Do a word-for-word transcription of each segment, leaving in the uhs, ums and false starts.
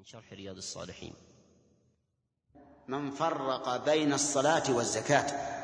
شرح رياض الصالحين. من فرق بين الصلاة والزكاة.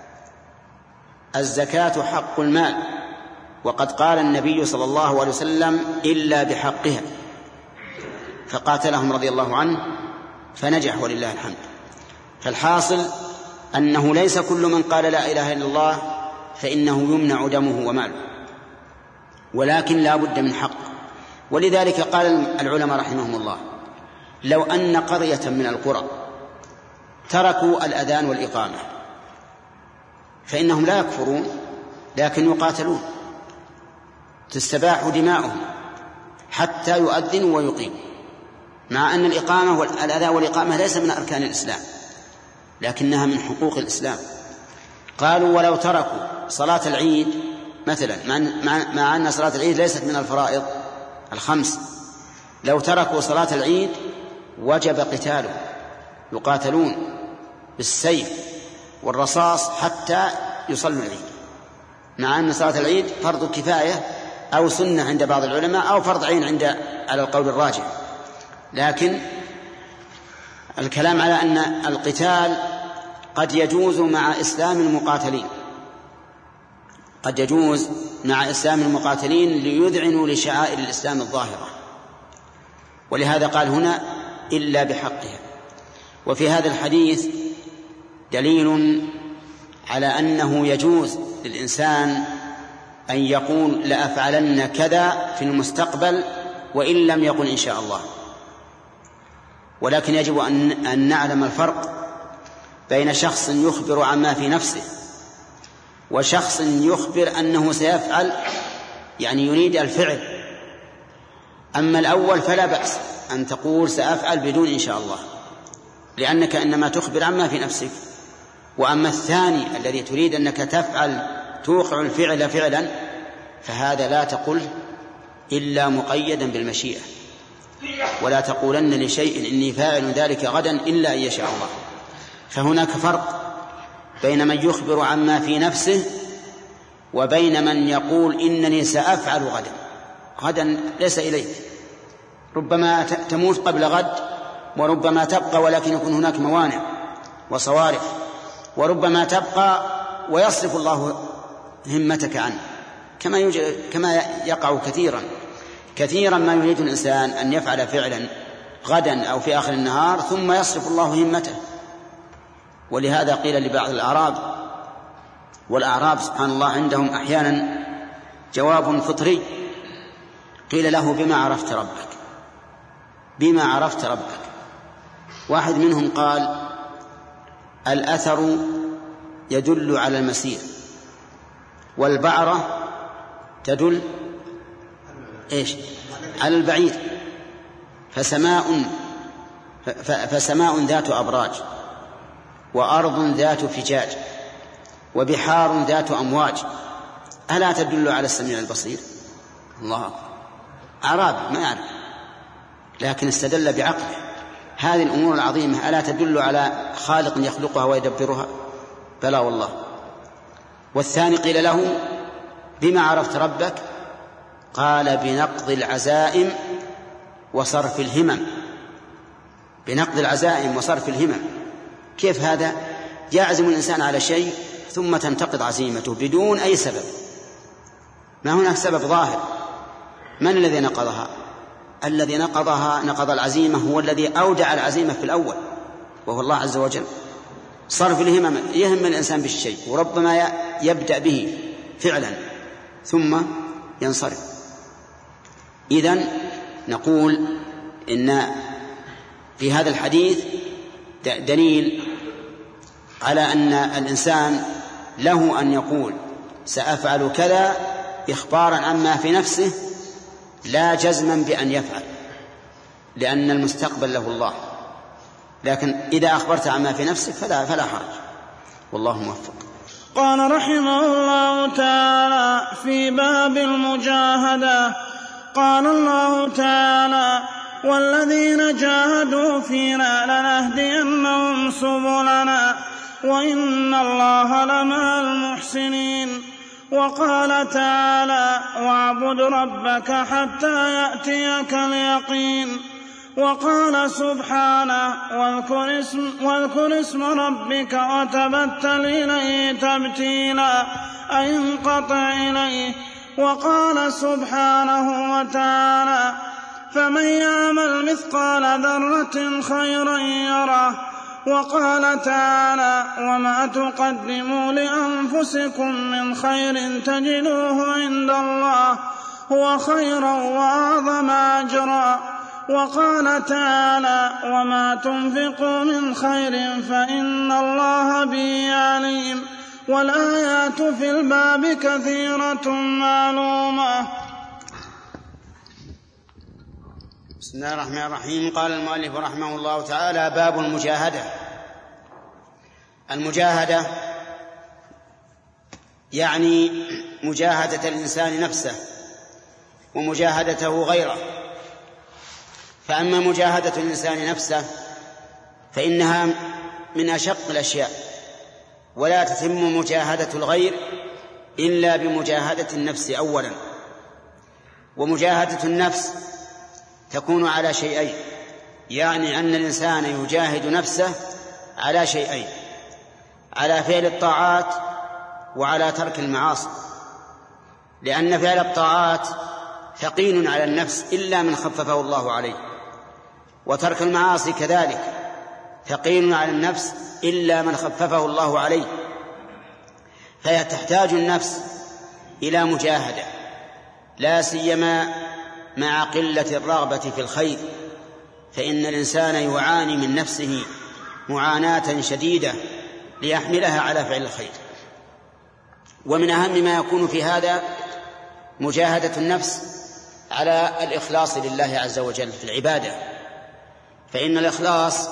الزكاة حق المال، وقد قال النبي صلى الله عليه وسلم إلا بحقها، فقاتلهم رضي الله عنه فنجح ولله الحمد. فالحاصل أنه ليس كل من قال لا إله إلا الله فإنه يمنع دمه وماله، ولكن لا بد من حق. ولذلك قال العلماء رحمهم الله: لو أن قرية من القرى تركوا الأذان والإقامة فإنهم لا يكفرون، لكن يقاتلون، تستباح دماؤهم حتى يؤذنوا ويقيموا، مع أن الإقامة والأذان والإقامة ليس من أركان الإسلام لكنها من حقوق الإسلام. قالوا: ولو تركوا صلاة العيد مثلا، مع أن صلاة العيد ليست من الفرائض الخمس، لو تركوا صلاة العيد وجب قتالهم، يقاتلون بالسيف والرصاص حتى يصلوا العيد، مع أن صلاة العيد فرض كفاية أو سنة عند بعض العلماء أو فرض عين عند على القول الراجح. لكن الكلام على أن القتال قد يجوز مع إسلام المقاتلين، قد يجوز مع إسلام المقاتلين ليذعنوا لشعائر الإسلام الظاهرة، ولهذا قال هنا إلا بحقها. وفي هذا الحديث دليل على أنه يجوز للإنسان أن يقول لأفعلن كذا في المستقبل وإن لم يقل إن شاء الله، ولكن يجب أن نعلم الفرق بين شخص يخبر عما في نفسه وشخص يخبر أنه سيفعل، يعني يريد الفعل. أما الأول فلا بأس أن تقول سأفعل بدون إن شاء الله، لأنك إنما تخبر عما في نفسك. وأما الثاني الذي تريد أنك تفعل توقع الفعل فعلا، فهذا لا تقل إلا مقيدا بالمشيئة، ولا تقولن لشيء إني فاعل ذلك غدا إلا أن يشاء الله. فهناك فرق بين من يخبر عما في نفسه وبين من يقول إنني سأفعل غدا. غدا ليس إليك، ربما تموت قبل غد، وربما تبقى ولكن يكون هناك موانع وصوارف، وربما تبقى ويصرف الله همتك عنه، كما يوجد كما يقع كثيرا كثيرا ما يريد الإنسان أن يفعل فعلا غدا أو في آخر النهار ثم يصرف الله همته. ولهذا قيل لبعض الأعراب، والأعراب سبحان الله عندهم أحيانا جواب فطري، قيل له: بما عرفت ربك؟ بما عرفت ربك؟ واحد منهم قال: الأثر يدل على المسير، والبعرة تدل إيش؟ على البعيد، فسماء فسماء ذات أبراج، وأرض ذات فجاج، وبحار ذات أمواج، ألا تدل على السميع البصير؟ الله أكبر. أعرابي ما يعرف، لكن استدل بعقله. هذه الأمور العظيمة ألا تدل على خالق يخلقها ويدبرها؟ بلى والله. والثاني قيل له: بما عرفت ربك؟ قال: بنقض العزائم وصرف الهمم. بنقض العزائم وصرف الهمم. كيف هذا؟ يعزم الإنسان على شيء ثم تنتقض عزيمته بدون أي سبب، ما هناك سبب ظاهر. من الذي نقضها؟ الذي نقضها نقض العزيمة هو الذي أودع العزيمة في الأول، وهو الله عز وجل. صرف الهمم، يهم الإنسان بالشيء وربما يبدأ به فعلا ثم ينصرف. إذن نقول إن في هذا الحديث دليل على أن الإنسان له أن يقول سأفعل كذا إخبارا عما في نفسه، لا جزما بأن يفعل، لأن المستقبل له الله. لكن إذا أخبرت عما في نفسك فلا, فلا حرج، والله موفق. قال رحمه الله تعالى: في باب المجاهدة، قال الله تعالى: والذين جاهدوا فينا لنهدينهم سبلنا وإن الله لمع المحسنين. وقال تعالى: واعبد ربك حتى يأتيك اليقين. وقال سبحانه واذكر اسم, واذكر اسم ربك وتبتل إليه تبتيلا أي انقطع إليه. وقال سبحانه وتعالى فمن يعمل مثقال ذرة خيرا يره. وقال تعالى وما تقدموا لأنفسكم من خير تجدوه عند الله هو خيرا وأعظم أجرا. وقال تعالى وما تنفقوا من خير فإن الله به عليم. والآيات في الباب كثيرة معلومة. بسم الله الرحمن الرحيم. قال المؤلف رحمه الله تعالى باب المجاهدة. المجاهدة يعني مجاهدة الإنسان نفسه ومجاهدته غيره. فأما مجاهدة الإنسان نفسه فإنها من أشق الأشياء، ولا تتم مجاهدة الغير إلا بمجاهدة النفس أولا. ومجاهدة النفس تكون على شيئين، يعني أن الإنسان يجاهد نفسه على شيئين: على فعل الطاعات وعلى ترك المعاصي، لأن فعل الطاعات ثقيل على النفس إلا من خففه الله عليه، وترك المعاصي كذلك ثقيل على النفس إلا من خففه الله عليه. فهي تحتاج النفس إلى مجاهدة، لا سيما مع قلة الرغبة في الخير، فإن الإنسان يعاني من نفسه معاناة شديدة ليحملها على فعل الخير. ومن أهم ما يكون في هذا مجاهدة النفس على الإخلاص لله عز وجل في العبادة، فإن الإخلاص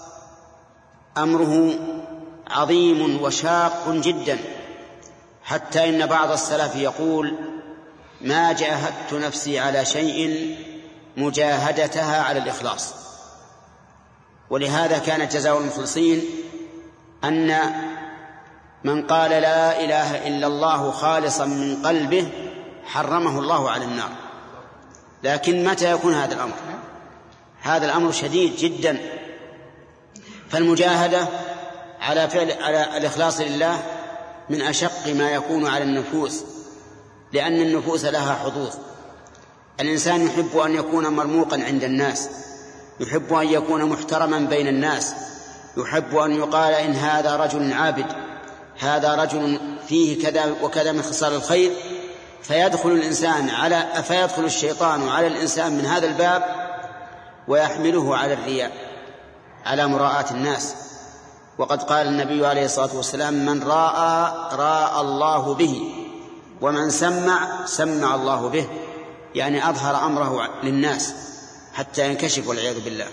أمره عظيم وشاق جدا، حتى إن بعض السلف يقول ما جاهدت نفسي على شيء مجاهدتها على الإخلاص. ولهذا كان جزاء المخلصين أن من قال لا إله إلا الله خالصا من قلبه حرمه الله على النار. لكن متى يكون هذا الأمر؟ هذا الأمر شديد جدا. فالمجاهدة على فعل على الإخلاص لله من أشق ما يكون على النفوس، لأن النفوس لها حظوظ. الإنسان يحب أن يكون مرموقا عند الناس، يحب أن يكون محترما بين الناس، يحب أن يقال إن هذا رجل عابد، هذا رجل فيه كذا وكذا من خصال الخير. فيدخل الإنسان على فيدخل الشيطان على الإنسان من هذا الباب ويحمله على الرياء، على مراءة الناس. وقد قال النبي عليه الصلاة والسلام من راى راى الله به، ومن سمع سمع الله به، يعني أظهر أمره للناس حتى ينكشف والعياذ بالله.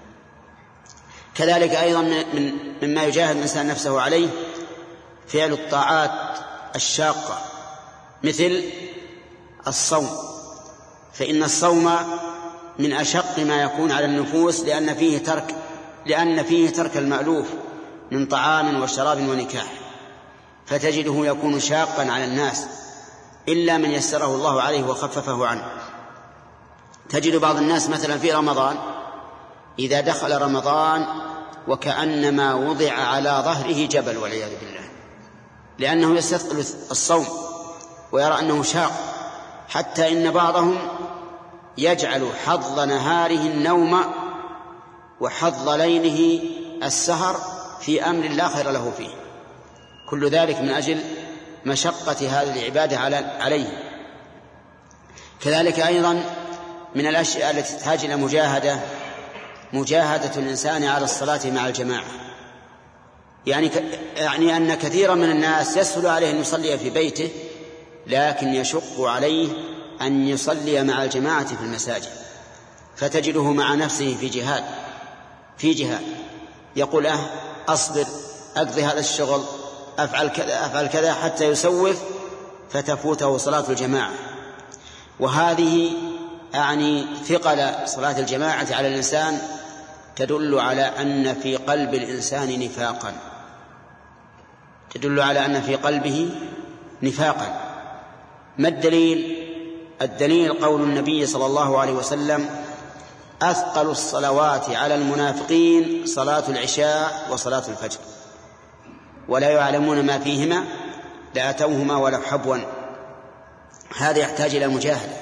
كذلك أيضا من مما يجاهد الإنسان نفسه عليه فعل الطاعات الشاقة مثل الصوم، فإن الصوم من أشق ما يكون على النفوس، لأن فيه ترك لأن فيه ترك المألوف من طعام وشراب ونكاح، فتجده يكون شاقا على الناس إلا من يسره الله عليه وخففه عنه. تجد بعض الناس مثلا في رمضان إذا دخل رمضان وكأنما وضع على ظهره جبل والعياذ بالله، لأنه يستثقل الصوم ويرى أنه شاق، حتى إن بعضهم يجعل حظ نهاره النوم وحظ ليله السهر في أمر لا خير له فيه. كل ذلك من أجل مشقة هذه العبادة عليه. كذلك أيضا من الأشياء التي تحتاج إلى مجاهدة مجاهدة الإنسان على الصلاة مع الجماعة، يعني يعني أن كثيرا من الناس يسهل عليه أن يصلي في بيته، لكن يشق عليه أن يصلي مع الجماعة في المساجد، فتجده مع نفسه في جهاد في جهاد يقول أه أصبر أقضي هذا الشغل أفعل كذا أفعل كذا حتى يسوف فتفوته صلاة الجماعة. وهذه يعني ثقل صلاة الجماعة على الإنسان تدل على أن في قلب الإنسان نفاقا تدل على أن في قلبه نفاقا. ما الدليل؟ الدليل قول النبي صلى الله عليه وسلم أثقل الصلوات على المنافقين صلاة العشاء وصلاة الفجر، ولا يعلمون ما فيهما لأتوهما ولو حبوا. هذا يحتاج إلى مجاهدة.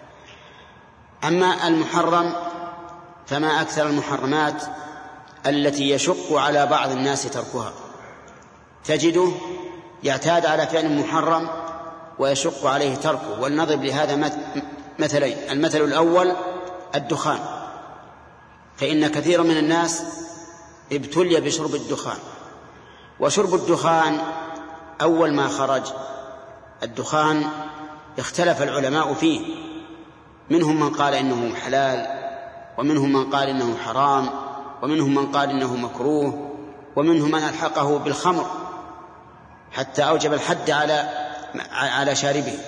أما المحرم فما أكثر المحرمات التي يشق على بعض الناس تركها، تجده يعتاد على فعل محرم ويشق عليه تركه. ولنضرب لهذا مثلين. المثل الأول الدخان، فإن كثير من الناس ابتلي بشرب الدخان. وشرب الدخان أول ما خرج الدخان اختلف العلماء فيه، منهم من قال إنه حلال، ومنهم من قال إنه حرام، ومنهم من قال إنه مكروه، ومنهم من ألحقه بالخمر حتى أوجب الحد على على شاربه.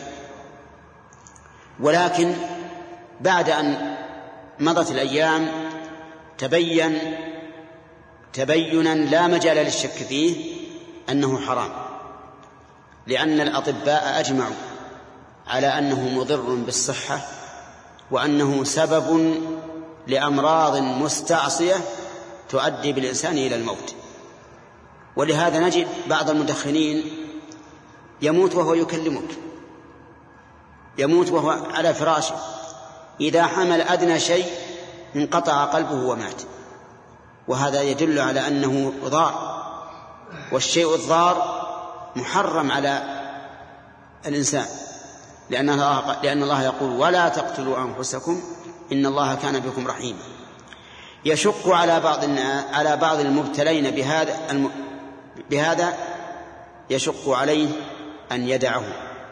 ولكن بعد أن مضت الأيام تبين تبينا لا مجال للشك فيه أنه حرام، لأن الأطباء أجمعوا على أنه مضر بالصحة، وأنه سبب لأمراض مستعصية تؤدي بالإنسان إلى الموت. ولهذا نجد بعض المدخنين يموت وهو يكلمك، يموت وهو على فراشه، إذا حمل أدنى شيء انقطع قلبه ومات. وهذا يدل على أنه ضار، والشيء الضار محرم على الإنسان، لأن الله, لأن الله يقول ولا تقتلوا أنفسكم إن الله كان بكم رحيما. يشق على بعض على بعض المبتلين بهذا بهذا يشق عليه أن يدعه،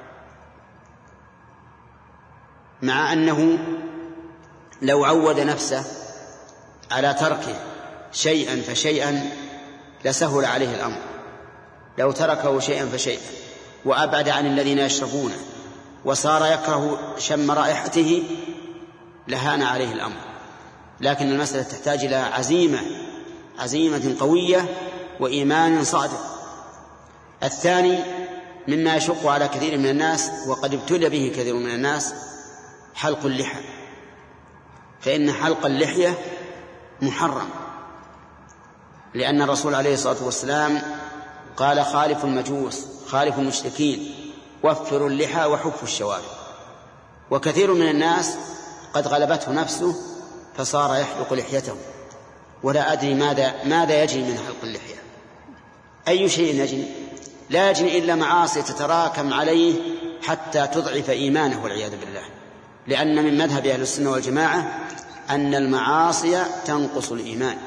مع أنه لو عود نفسه على تركه شيئا فشيئا لسهل عليه الأمر. لو تركه شيئا فشيئا وأبعد عن الذين يشربونه وصار يكره شم رائحته لهان عليه الأمر. لكن المسألة تحتاج إلى عزيمة عزيمة قوية وإيمان صادق. الثاني مما يشق على كثير من الناس وقد ابتلي به كثير من الناس حلق اللحى، فإن حلق اللحية محرم، لأن الرسول عليه الصلاة والسلام قال خالف المجوس خالف المشركين وفروا اللحى وحفوا الشوارب. وكثير من الناس قد غلبته نفسه فصار يحلق لحيته، ولا أدري ماذا ماذا يجري من حلق اللحية، أي شيء يجري؟ لا يجري إلا معاصي تتراكم عليه حتى تضعف إيمانه والعياذ بالله. لأن من مذهب أهل السنة والجماعة أن المعاصي تنقص الإيمان،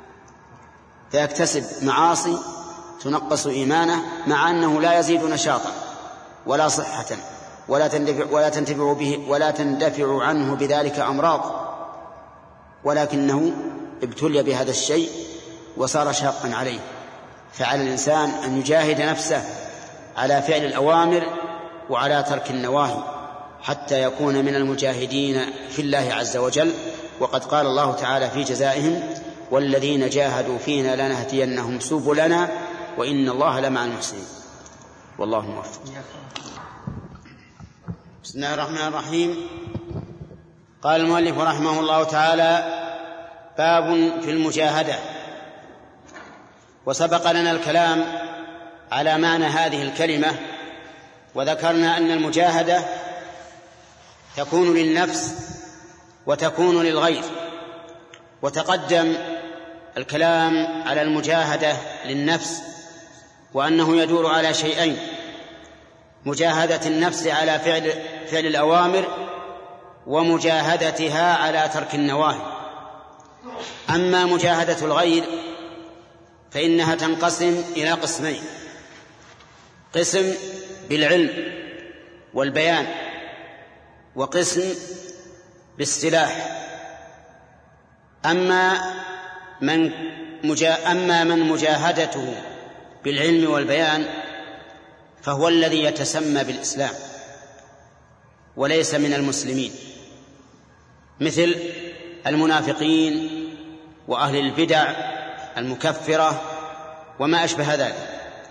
فيكتسب معاصي تنقص إيمانه، مع أنه لا يزيد نشاطا ولا صحة ولا تندفع, ولا تندفع به ولا تندفع عنه بذلك أمراض، ولكنه ابتلي بهذا الشيء وصار شاقا عليه. فعلى الإنسان أن يجاهد نفسه على فعل الأوامر وعلى ترك النواهي حتى يكون من المجاهدين في الله عز وجل. وقد قال الله تعالى في جزائهم والذين جاهدوا فينا لنهدينهم سبلنا وإن الله لمع المحسنين. والله موفق. بسم الله الرحمن الرحيم. قال المؤلف رحمه الله تعالى باب في المجاهدة. وسبق لنا الكلام على معنى هذه الكلمة، وذكرنا أن المجاهدة تكون للنفس وتكون للغير. وتقدم الكلام على المجاهدة للنفس وأنه يدور على شيئين: مجاهدة النفس على فعل, فعل الأوامر، ومجاهدتها على ترك النواهي. أما مجاهدة الغير فإنها تنقسم إلى قسمين: قسم بالعلم والبيان، وقسم بالسلاح. أما من, مجا... أما من مجاهدته بالعلم والبيان فهو الذي يتسمى بالإسلام وليس من المسلمين، مثل المنافقين وأهل البدع المكفرة وما أشبه ذلك.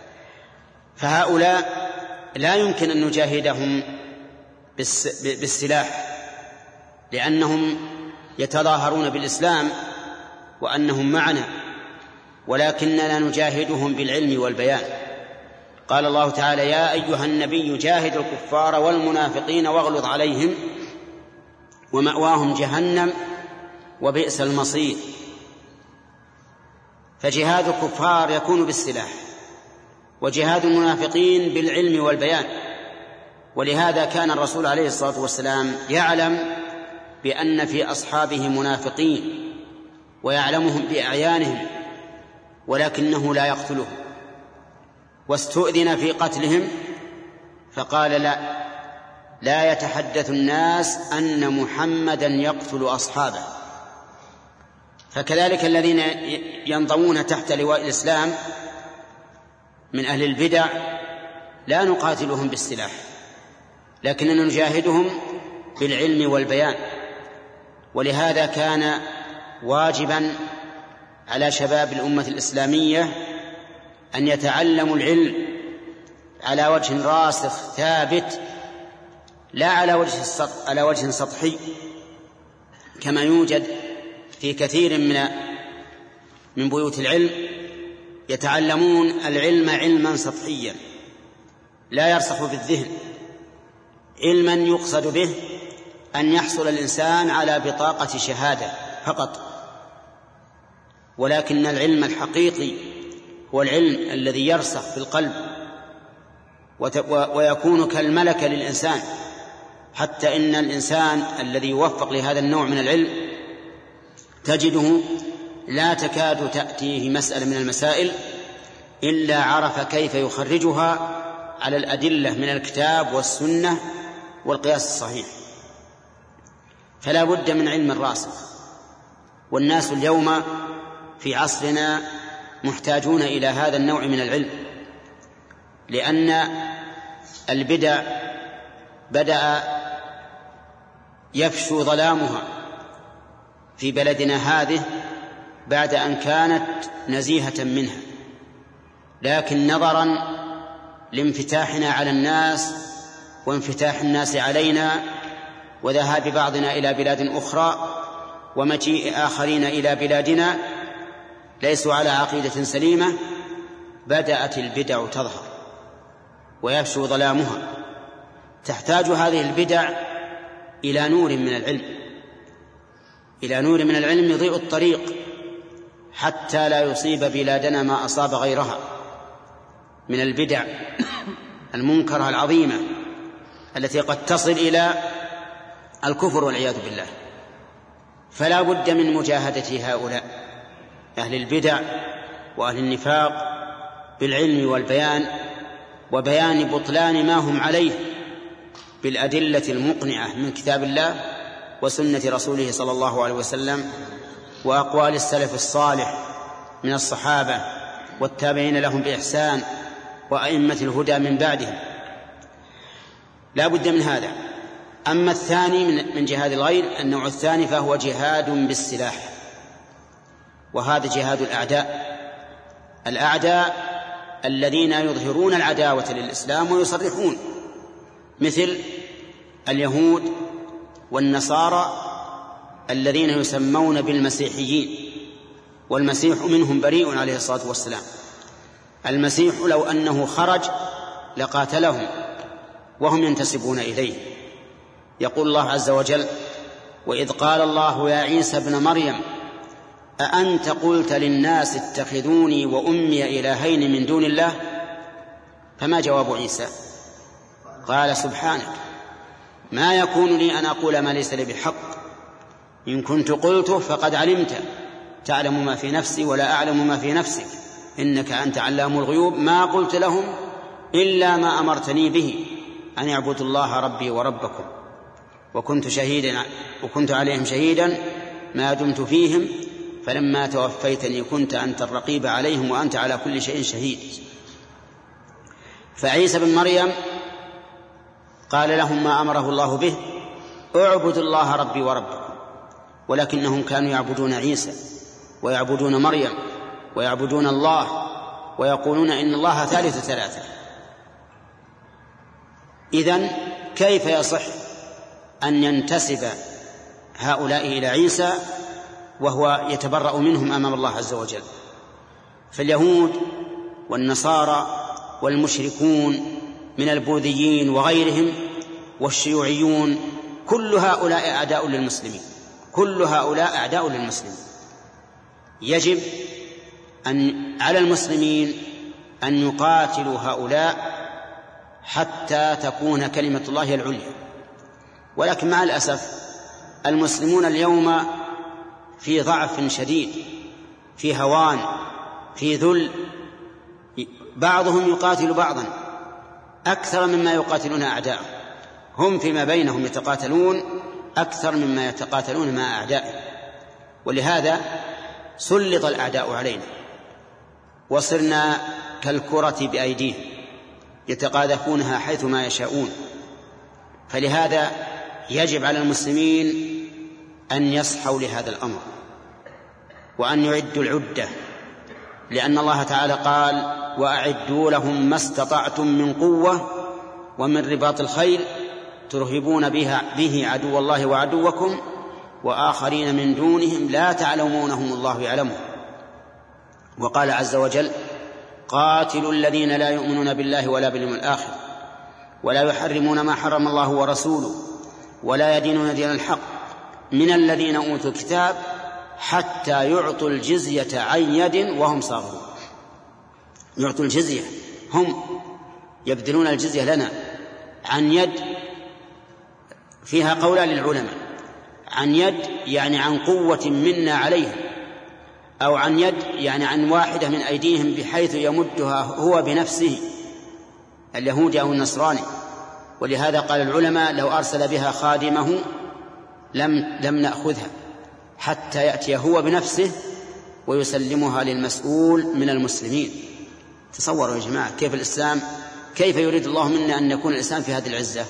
فهؤلاء لا يمكن أن نجاهدهم بالسلاح، لأنهم يتظاهرون بالإسلام وأنهم معنا، ولكننا نجاهدهم بالعلم والبيان. قال الله تعالى: يا أيها النبي جاهد الكفار والمنافقين واغلظ عليهم ومأواهم جهنم وبئس المصير. فجهاد الكفار يكون بالسلاح، وجهاد المنافقين بالعلم والبيان. ولهذا كان الرسول عليه الصلاة والسلام يعلم بأن في أصحابه منافقين ويعلمهم بأعيانهم، ولكنه لا يقتلهم، واستؤذن في قتلهم فقال: لا لا يتحدث الناس أن محمدا يقتل أصحابه. فكذلك الذين ينضمون تحت لواء الإسلام من أهل البدع لا نقاتلهم بالسلاح، لكننا نجاهدهم بالعلم والبيان. ولهذا كان واجبا على شباب الأمة الإسلامية أن يتعلموا العلم على وجه راسخ ثابت، لا على وجه على وجه سطحي كما يوجد في كثير من من بيوت العلم. يتعلمون العلم علما سطحيا لا يرسخ في الذهن، علما يقصد به أن يحصل الإنسان على بطاقة شهادة فقط. ولكن العلم الحقيقي هو العلم الذي يرسخ في القلب ويكون كالملكة للإنسان، حتى إن الإنسان الذي يوفق لهذا النوع من العلم تجده لا تكاد تأتيه مسألة من المسائل إلا عرف كيف يخرجها على الأدلة من الكتاب والسنة والقياس الصحيح. فلا بد من علم راسخ. والناس اليوم في عصرنا محتاجون إلى هذا النوع من العلم، لأن البدع بدأ يفشو ظلامها في بلدنا هذه بعد أن كانت نزيهة منها، لكن نظرا لانفتاحنا على الناس وانفتاح الناس علينا وذهاب بعضنا إلى بلاد أخرى ومجيء آخرين إلى بلادنا ليسوا على عقيدة سليمة، بدأت البدع تظهر ويفشو ظلامها. تحتاج هذه البدع إلى نور من العلم، إلى نور من العلم يضيء الطريق حتى لا يصيب بلادنا ما أصاب غيرها من البدع المنكرة العظيمة التي قد تصل إلى الكفر والعياذ بالله. فلا بد من مجاهدة هؤلاء أهل البدع وأهل النفاق بالعلم والبيان، وبيان بطلان ما هم عليه بالأدلة المقنعة من كتاب الله وسنة رسوله صلى الله عليه وسلم وأقوال السلف الصالح من الصحابة والتابعين لهم بإحسان وأئمة الهدى من بعدهم. لا بد من هذا. أما الثاني من جهاد الغير، النوع الثاني، فهو جهاد بالسلاح، وهذا جهاد الأعداء الأعداء الذين يظهرون العداوة للإسلام ويصرحون، مثل اليهود والنصارى الذين يسمون بالمسيحيين، والمسيح منهم بريء عليه الصلاة والسلام. المسيح لو أنه خرج لقاتلهم وهم ينتسبون إليه. يقول الله عز وجل: وإذ قال الله يا عيسى ابن مريم أأنت قلت للناس اتخذوني وأمي إلهين من دون الله؟ فما جواب عيسى؟ قال سبحانك ما يكون لي أن أقول ما ليس لي بحق، إن كنت قلته فقد علمت، تعلم ما في نفسي ولا أعلم ما في نفسك، إنك أنت علام الغيوب، ما قلت لهم إلا ما أمرتني به أن يعبدوا الله ربي وربكم، وكنت شهيدا وكنت عليهم شهيدا ما دمت فيهم، فلما توفيتني كنت أنت الرقيب عليهم وأنت على كل شيء شهيد. فعيسى بن مريم قال لهم ما أمره الله به: اعبدوا الله ربي وربكم، ولكنهم كانوا يعبدون عيسى ويعبدون مريم ويعبدون الله ويقولون إن الله ثالث ثلاثة. إذن كيف يصح أن ينتسب هؤلاء إلى عيسى وهو يتبرأ منهم أمام الله عز وجل. فاليهود والنصارى والمشركون من البوذيين وغيرهم والشيوعيون كل هؤلاء أعداء للمسلمين، كل هؤلاء أعداء للمسلمين. يجب أن على المسلمين أن يقاتلوا هؤلاء حتى تكون كلمة الله العليا. ولكن مع الأسف المسلمون اليوم في ضعف شديد، في هوان، في ذل، بعضهم يقاتل بعضا أكثر مما يقاتلون أعداء، هم فيما بينهم يتقاتلون أكثر مما يتقاتلون مع أعدائهم. ولهذا سلط الأعداء علينا وصرنا كالكرة بأيديهم يتقاذفونها حيثما يشاءون. فلهذا يجب على المسلمين أن يصحوا لهذا الأمر وأن يعدوا العدة، لأن الله تعالى قال: وأعدوا لهم ما استطعتم من قوة ومن رباط الخيل ترهبون بها به عدو الله وعدوكم وآخرين من دونهم لا تعلمونهم الله يعلمهم. وقال عز وجل: قاتلوا الذين لا يؤمنون بالله ولا باليوم الآخر ولا يحرمون ما حرم الله ورسوله ولا يدينون دين الحق من الذين أوتوا الكتاب حتى يعطوا الجزية عن يد وهم صاغرون. يعطوا الجزية، هم يبذلون الجزية لنا عن يد، فيها قولان للعلماء: عن يد يعني عن قوة منا عليهم، أو عن يد يعني عن واحدة من أيديهم بحيث يمدها هو بنفسه، اليهودي أو النصراني. ولهذا قال العلماء: لو أرسل بها خادمه لم, لم نأخذها حتى يأتي هو بنفسه ويسلمها للمسؤول من المسلمين. تصوروا يا جماعة كيف الإسلام، كيف يريد الله منا أن يكون الإسلام في هذه العزة.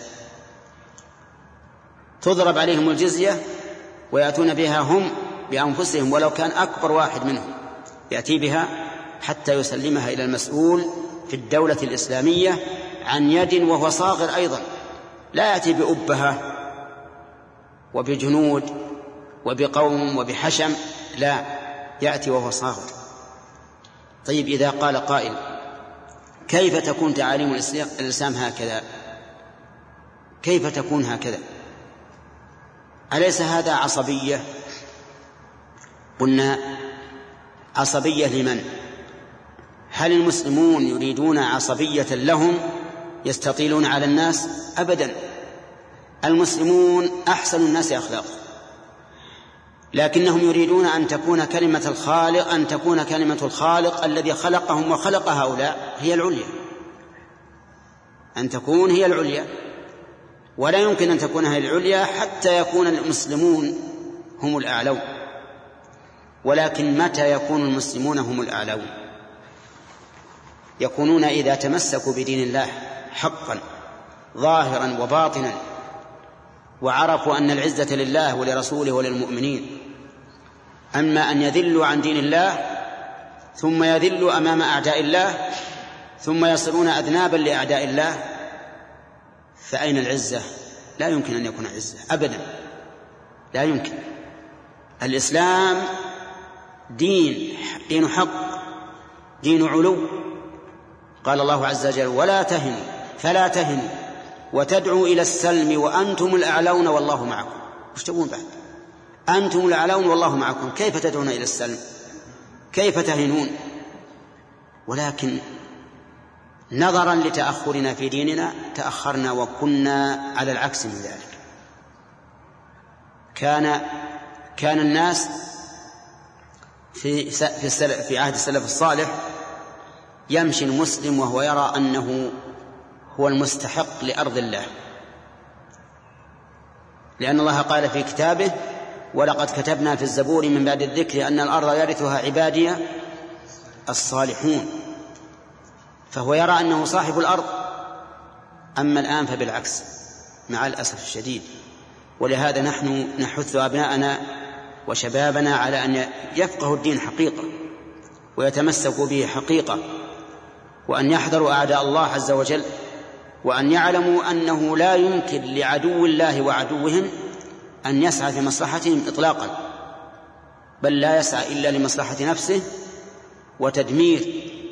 تضرب عليهم الجزية ويأتون بها هم بأنفسهم، ولو كان أكبر واحد منهم يأتي بها حتى يسلمها إلى المسؤول في الدولة الإسلامية عن يد وهو صاغر أيضا، لا يأتي بأبهة وبجنود وبقوم وبحشم، لا، يأتي وهو صاغر. طيب إذا قال قائل: كيف تكون تعاليم الإسلام هكذا؟ كيف تكون هكذا؟ أليس هذا عصبية؟ قلنا: عصبية لمن؟ هل المسلمون يريدون عصبية لهم يستطيلون على الناس؟ أبدا، المسلمون أحسن الناس أخلاقا، لكنهم يريدون أن تكون كلمة الخالق أن تكون كلمة الخالق الذي خلقهم وخلق هؤلاء هي العليا، أن تكون هي العليا، ولا يمكن أن تكون هي العليا حتى يكون المسلمون هم الأعلون. ولكن متى يكون المسلمون هم الأعلون؟ يكونون إذا تمسكوا بدين الله حقا ظاهرا وباطنا، وعرفوا أن العزة لله ولرسوله وللمؤمنين. أما أن يذلوا عن دين الله ثم يذلوا أمام أعداء الله ثم يصيرون أذنابا لأعداء الله، فأين العزة؟ لا يمكن أن يكون عزة أبدا، لا يمكن. الإسلام دين دين حق، دين علو. قال الله عز وجل: ولا تهنوا فلا تهنوا وتدعوا إلى السلم وأنتم الأعلون والله معكم. وش تقول بعد؟ أنتم الأعلون والله معكم، كيف تدعون إلى السلم؟ كيف تهنون؟ ولكن نظرا لتأخرنا في ديننا تأخرنا وكنا على العكس من ذلك. كان كان الناس في في السلف في عهد السلف الصالح يمشي المسلم وهو يرى أنه هو المستحق لأرض الله، لأن الله قال في كتابه: ولقد كتبنا في الزبور من بعد الذكر أن الأرض يرثها عبادي الصالحون. فهو يرى أنه صاحب الأرض. أما الآن فبالعكس مع الأسف الشديد. ولهذا نحن نحث أبناءنا وشبابنا على أن يفقهوا الدين حقيقة ويتمسكوا به حقيقة، وأن يحذروا أعداء الله عز وجل، وأن يعلموا أنه لا يمكن لعدو الله وعدوهم أن يسعى في مصلحتهم إطلاقا، بل لا يسعى إلا لمصلحة نفسه وتدمير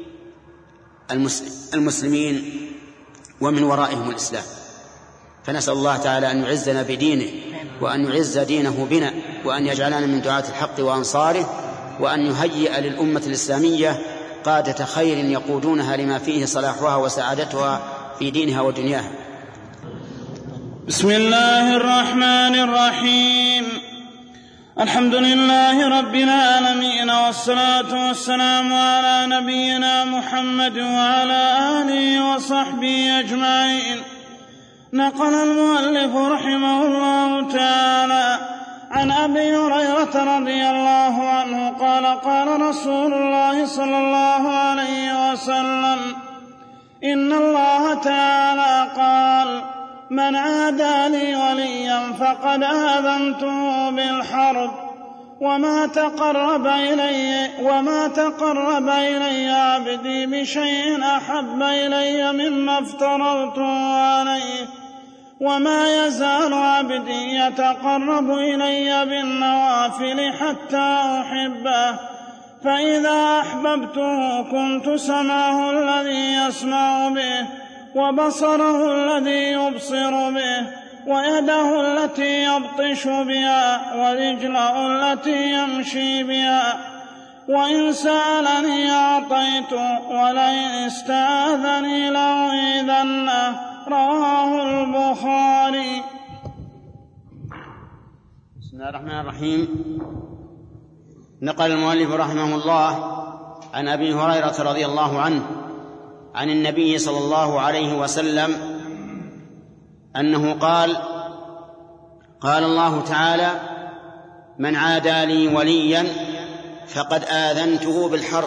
المسلمين ومن ورائهم الإسلام. فنسأل الله تعالى أن يعزنا بدينه وأن يعز دينه بنا، وأن يجعلنا من دعاة الحق وأنصاره، وأن يهيئ للأمة الإسلامية قادة خير يقودونها لما فيه صلاحها وسعادتها في دينها ودنياها. بسم الله الرحمن الرحيم. الحمد لله رب العالمين، والصلاة والسلام على نبينا محمد وعلى آله وصحبه أجمعين. نقل المؤلف رحمه الله تعالى عن أبي هريرة رضي الله عنه قال قال رسول الله صلى الله عليه وسلم: إن الله تعالى قال: من عادى لي وليا فقد آذنته بالحرب، وما تقرب إلي وما تقرب إلي عبدي بشيء أحب إلي مما افترضته عليه، وما يزال عبدي يتقرب إلي بالنوافل حتى أحبه، فإذا أحببته كنت سمعه الذي يسمع به، وبصره الذي يبصر به، ويده التي يبطش بها، ورجله التي يمشي بها، وإن سألني أعطيته، ولئن استعاذني لأعيذنه. رواه البخاري. بسم الله الرحمن الرحيم. نقل المؤلف رحمه الله عن أبي هريرة رضي الله عنه عن النبي صلى الله عليه وسلم أنه قال: قال الله تعالى: من عادى لي وليا فقد آذنته بالحرب.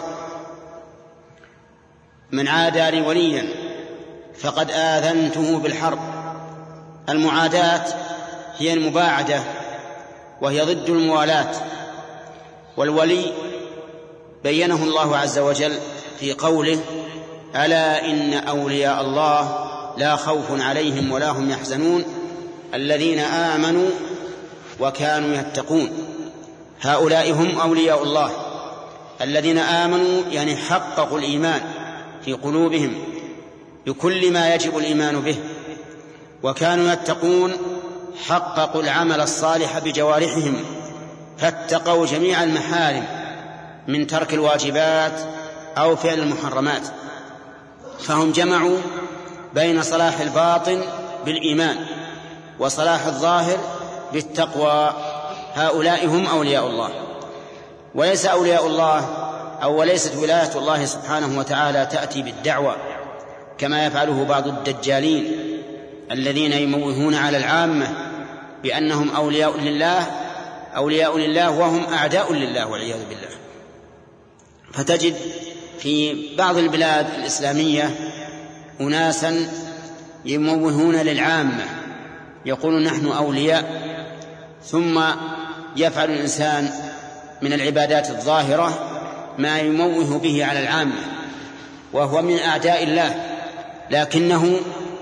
من عادى لي وليا فقد آذنته بالحرب. المعاداة هي المباعدة، وهي ضد الموالاة. والولي بينه الله عز وجل في قوله: ألا إن أولياء الله لا خوف عليهم ولا هم يحزنون الذين آمنوا وكانوا يتقون. هؤلاء هم أولياء الله الذين آمنوا، يعني حققوا الإيمان في قلوبهم بكل ما يجب الإيمان به، وكانوا يتقون، حققوا العمل الصالح بجوارحهم، فاتقوا جميع المحارم من ترك الواجبات أو فعل المحرمات، فهم جمعوا بين صلاح الباطن بالإيمان وصلاح الظاهر بالتقوى. هؤلاء هم أولياء الله. وليس أولياء الله أو وليست ولاية الله سبحانه وتعالى تأتي بالدعوة كما يفعله بعض الدجالين الذين يموهون على العامة بأنهم أولياء لله أولياء لله وهم أعداء لله والعياذ بالله. فتجد في بعض البلاد الإسلامية أناسا يموهون للعامة، يقولون نحن أولياء، ثم يفعل الإنسان من العبادات الظاهرة ما يموه به على العامة، وهو من أعداء الله، لكنه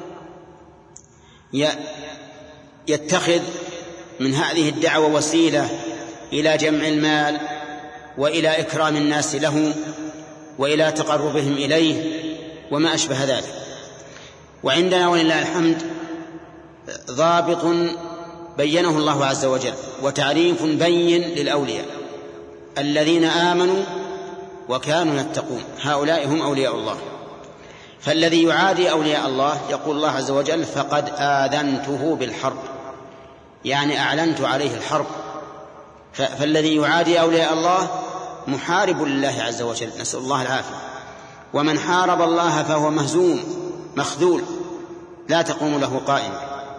يتخذ من هذه الدعوة وسيلة إلى جمع المال وإلى إكرام الناس له وإلى تقربهم إليه وما أشبه ذلك. وعندنا ولله الحمد ضابط بينه الله عز وجل وتعريف بين للأولياء: الذين آمنوا وكانوا يتقون، هؤلاء هم أولياء الله. فالذي يعادي أولياء الله يقول الله عز وجل: فقد آذنته بالحرب، يعني أعلنت عليه الحرب. فالذي يعادي أولياء الله محارب لله عز وجل، نسأل الله العافية. ومن حارب الله فهو مهزوم مخذول لا تقوم له قائمة.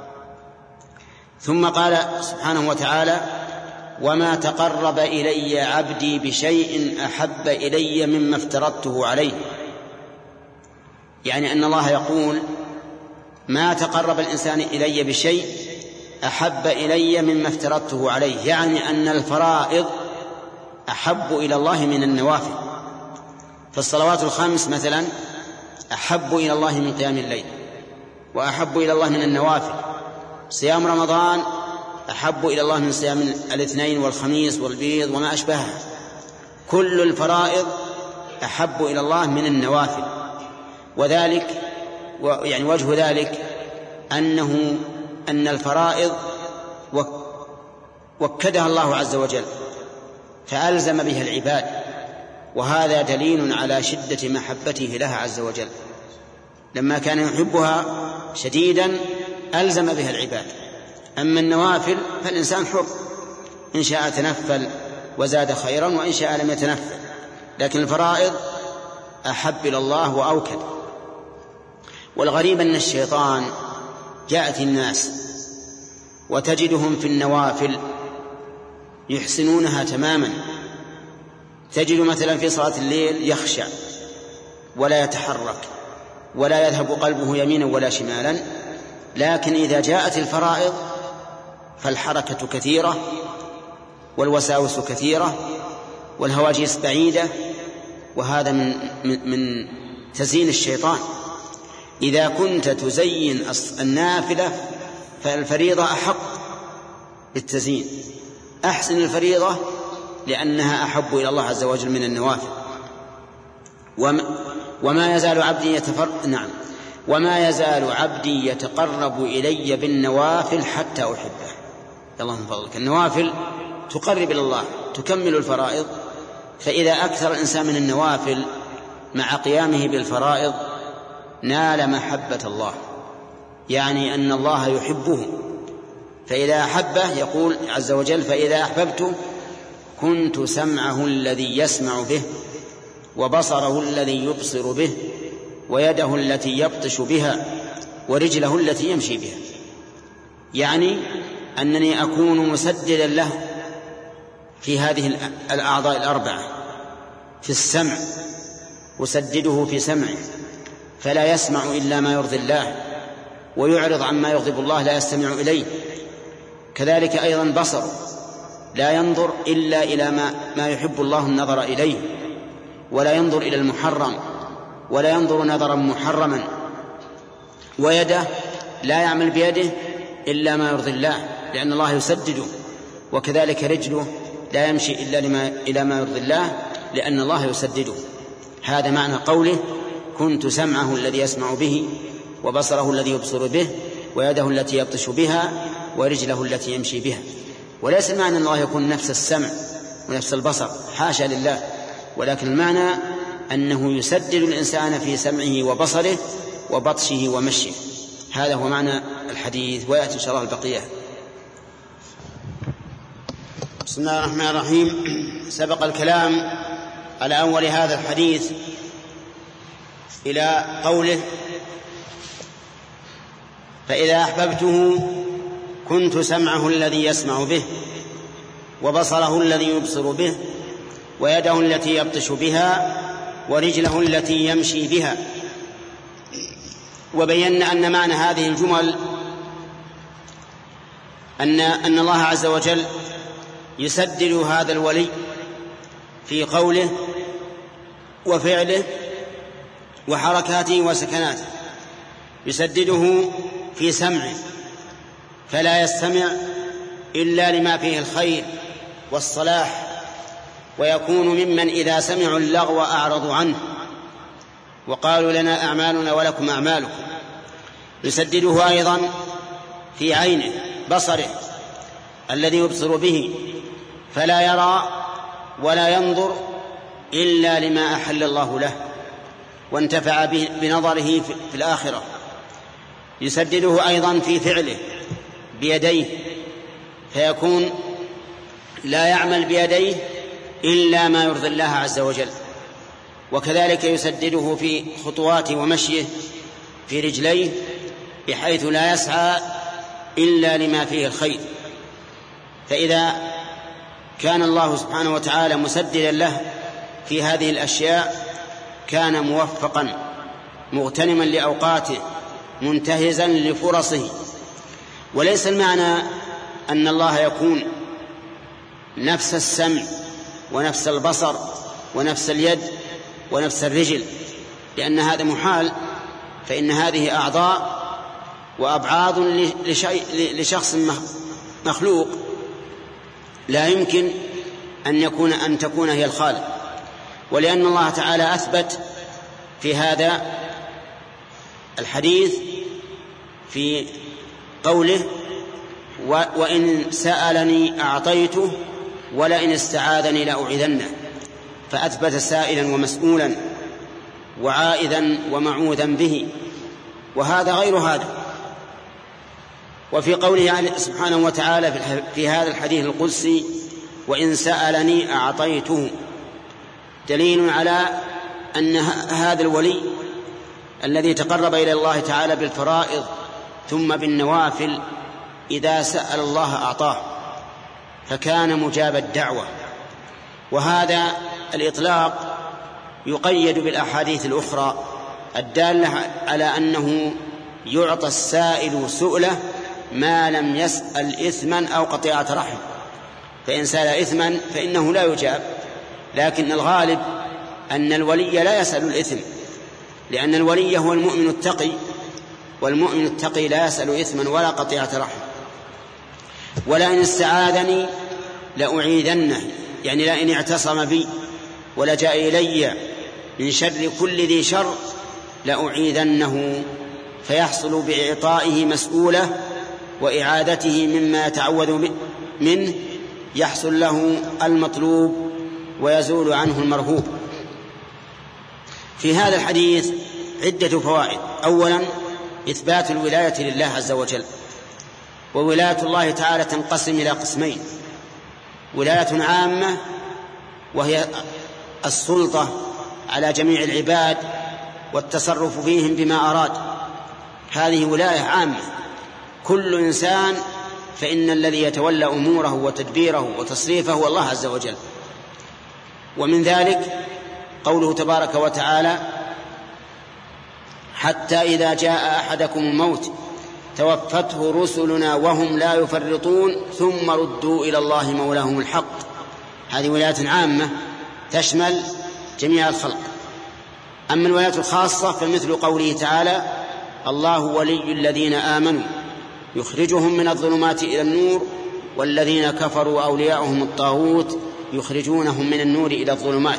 ثم قال سبحانه وتعالى: وما تقرب إلي عبدي بشيء أحب إلي مما افترضته عليه. يعني أن الله يقول: ما تقرب الإنسان إلي بشيء أحب إلي مما افترضته عليه، يعني أن الفرائض أحب إلى الله من النوافل. فالصلوات الخمس مثلا أحب إلى الله من قيام الليل، وأحب إلى الله من النوافل. صيام رمضان أحب إلى الله من صيام الاثنين والخميس والبيض وما أشبهها. كل الفرائض أحب إلى الله من النوافل. وذلك يعني وجه ذلك أنه أن الفرائض وكدها الله عز وجل فألزم بها العباد، وهذا دليل على شدة محبته لها عز وجل. لما كان يحبها شديدا ألزم بها العباد. أما النوافل فالإنسان حر، إن شاء تنفل وزاد خيرا وإن شاء لم يتنفل، لكن الفرائض أحب إلى الله وأوكد. والغريب أن الشيطان جاءت الناس وتجدهم في النوافل يحسنونها تماما. تجد مثلا في صلاة الليل يخشع ولا يتحرك ولا يذهب قلبه يمينا ولا شمالا، لكن إذا جاءت الفرائض فالحركة كثيرة والوساوس كثيرة والهواجس بعيدة، وهذا من, من, من تزيين الشيطان. إذا كنت تزين النافلة فالفريضة أحق بالتزيين، أحسن الفريضة لأنها أحب إلى الله عز وجل من النوافل. وما يزال عبدي يتفر... نعم وما يزال عبدي يتقرب إلي بالنوافل حتى أحبه. اللهم فضلك، النوافل تقرب إلى الله، تكمل الفرائض. فإذا أكثر الإنسان من النوافل مع قيامه بالفرائض نال محبة الله، يعني أن الله يحبه. فإذا أحبه يقول عز وجل: فإذا أحببته كنت سمعه الذي يسمع به وبصره الذي يبصر به ويده التي يبطش بها ورجله التي يمشي بها. يعني أنني أكون مسددا له في هذه الأعضاء الأربعة. في السمع أسدده في سمعه فلا يسمع إلا ما يرضي الله، ويعرض عما يغضب الله لا يستمع إليه. كذلك أيضا بصر لا ينظر إلا إلى ما, ما يحب الله النظر إليه، ولا ينظر إلى المحرم ولا ينظر نظرا محرما. ويده لا يعمل بيده إلا ما يرضي الله لأن الله يسدده. وكذلك رجله لا يمشي إلا لما إلى ما يرضي الله لأن الله يسدده. هذا معنى قوله: كنت سمعه الذي يسمع به وبصره الذي يبصر به ويده التي يبطش بها ورجله التي يمشي بها. وليس المعنى أن الله يكون نفس السمع ونفس البصر، حاشا لله، ولكن المعنى أنه يسدد الإنسان في سمعه وبصره وبطشه ومشيه. هذا هو معنى الحديث، ويأتي إن شاء الله البقية. بسم الله الرحمن الرحيم. سبق الكلام على أول هذا الحديث إلى قوله: فإذا أحببته كنت سمعه الذي يسمع به وبصره الذي يبصر به ويده التي يبطش بها ورجله التي يمشي بها. وبينا أن معنى هذه الجمل أن, أن الله عز وجل يسدد هذا الولي في قوله وفعله وحركاته وسكناته. يسدده في سمعه فلا يستمع إلا لما فيه الخير والصلاح، ويكون ممن إذا سمعوا اللغو أعرضوا عنه وقالوا لنا أعمالنا ولكم أعمالكم. يسدده أيضا في عينه، بصره الذي يبصر به، فلا يرى ولا ينظر إلا لما أحل الله له وانتفع بنظره في الآخرة. يسدده أيضا في فعله بيديه، فيكون لا يعمل بيديه إلا ما يرضي الله عز وجل. وكذلك يسدده في خطواته ومشيه في رجليه، بحيث لا يسعى إلا لما فيه الخير. فإذا كان الله سبحانه وتعالى مسددا له في هذه الأشياء كان موفقا مغتنما لأوقاته منتهزا لفرصه. وليس المعنى أن الله يكون نفس السمع ونفس البصر ونفس اليد ونفس الرجل، لأن هذا محال، فإن هذه أعضاء وأبعاض لشخص مخلوق لا يمكن أن يكون أن تكون هي الخالق، ولأن الله تعالى أثبت في هذا الحديث في قوله وإن سألني أعطيته ولئن استعاذني لأعيذنه، فأثبت سائلا ومسؤولا وعائذا ومعوذا به، وهذا غير هذا. وفي قوله سبحانه وتعالى في هذا الحديث القدسي وإن سألني أعطيته، دليل على أن هذا الولي الذي تقرب إلى الله تعالى بالفرائض ثم بالنوافل إذا سأل الله أعطاه، فكان مجاب الدعوة. وهذا الإطلاق يقيد بالأحاديث الأخرى الدالة على أنه يعطى السائل سؤله ما لم يسأل إثما أو قطيعة رحم، فإن سأل إثما فإنه لا يجاب، لكن الغالب أن الولي لا يسأل الإثم، لأن الولي هو المؤمن التقي، والمؤمن التقي لا يسأل إثما ولا قطيعة رحم. ولئن استعاذني لأعيذنه، يعني لئن اعتصم بي ولجأ إلي من شر كل ذي شر لأعيذنه، فيحصل بإعطائه مسؤولة وإعادته مما يتعوذ منه، يحصل له المطلوب ويزول عنه المرهوب. في هذا الحديث عدة فوائد. أولا إثبات الولاية لله عز وجل، وولاية الله تعالى تنقسم إلى قسمين: ولاية عامة وهي السلطة على جميع العباد والتصرف فيهم بما أراد، هذه ولاية عامة، كل إنسان فإن الذي يتولى أموره وتدبيره وتصريفه هو الله عز وجل. ومن ذلك قوله تبارك وتعالى حتى إذا جاء أحدكم الموت توفته رسلنا وهم لا يفرطون ثم ردوا إلى الله مولاهم الحق، هذه ولاية عامة تشمل جميع الخلق. أما الولاية الخاصة فمثل قوله تعالى الله ولي الذين آمنوا يخرجهم من الظلمات إلى النور والذين كفروا أولياؤهم الطاغوت يخرجونهم من النور إلى الظلمات.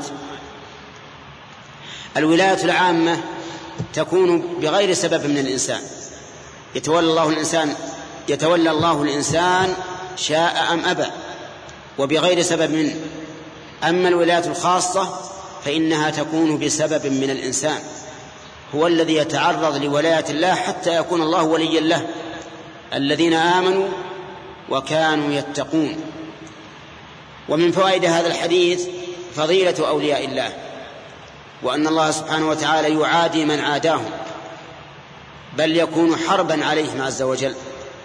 الولاية العامة تكون بغير سبب من الإنسان، يتولى الله الإنسان يتولى الله الإنسان شاء أم أبى وبغير سبب منه. أما الولاية الخاصة فإنها تكون بسبب من الإنسان، هو الذي يتعرض لولاية الله حتى يكون الله وليا له، الذين آمنوا وكانوا يتقون. ومن فوائد هذا الحديث فضيلة أولياء الله، وأن الله سبحانه وتعالى يعادي من عاداهم، بل يكون حربا عليهم عز وجل.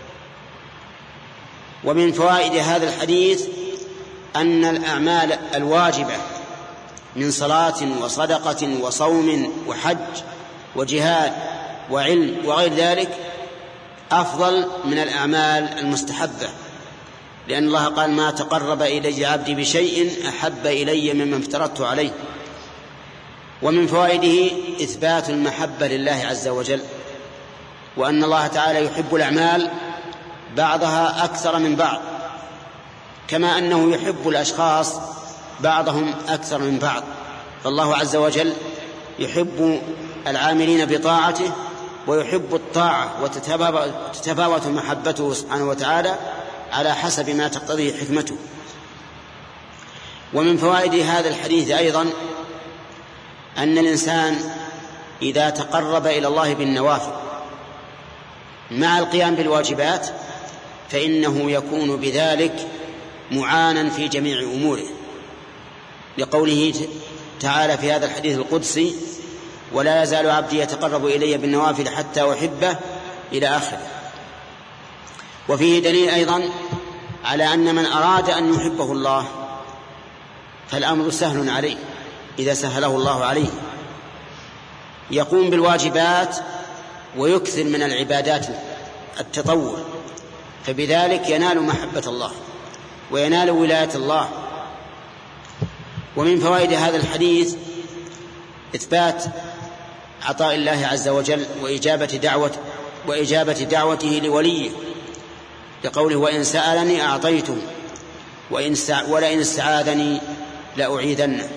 ومن فوائد هذا الحديث أن الأعمال الواجبة من صلاة وصدقة وصوم وحج وجهاد وعلم وغير ذلك أفضل من الأعمال المستحبة، لأن الله قال ما تقرب إلي عبدي بشيء أحب إلي مما افترضت عليه. ومن فوائده إثبات المحبة لله عز وجل، وأن الله تعالى يحب الأعمال بعضها أكثر من بعض، كما أنه يحب الأشخاص بعضهم أكثر من بعض. فالله عز وجل يحب العاملين بطاعته ويحب الطاعة، وتتفاوت محبته سبحانه وتعالى على حسب ما تقتضيه حكمته. ومن فوائد هذا الحديث أيضا أن الإنسان إذا تقرب إلى الله بالنوافل مع القيام بالواجبات فإنه يكون بذلك معانا في جميع أموره، لقوله تعالى في هذا الحديث القدسي ولا يزال عبدي يتقرب إلي بالنوافل حتى أحبه إلى آخره. وفيه دليل أيضا على أن من أراد أن يحبه الله فالأمر سهل عليه إذا سهله الله عليه، يقوم بالواجبات ويكثر من العبادات التطوع، فبذلك ينال محبة الله وينال ولاية الله. ومن فوائد هذا الحديث إثبات عطاء الله عز وجل وإجابة دعوة وإجابة دعوته لوليه، لقوله وإن سألني أعطيته وإن ولئن استعاذني لأعيذنه.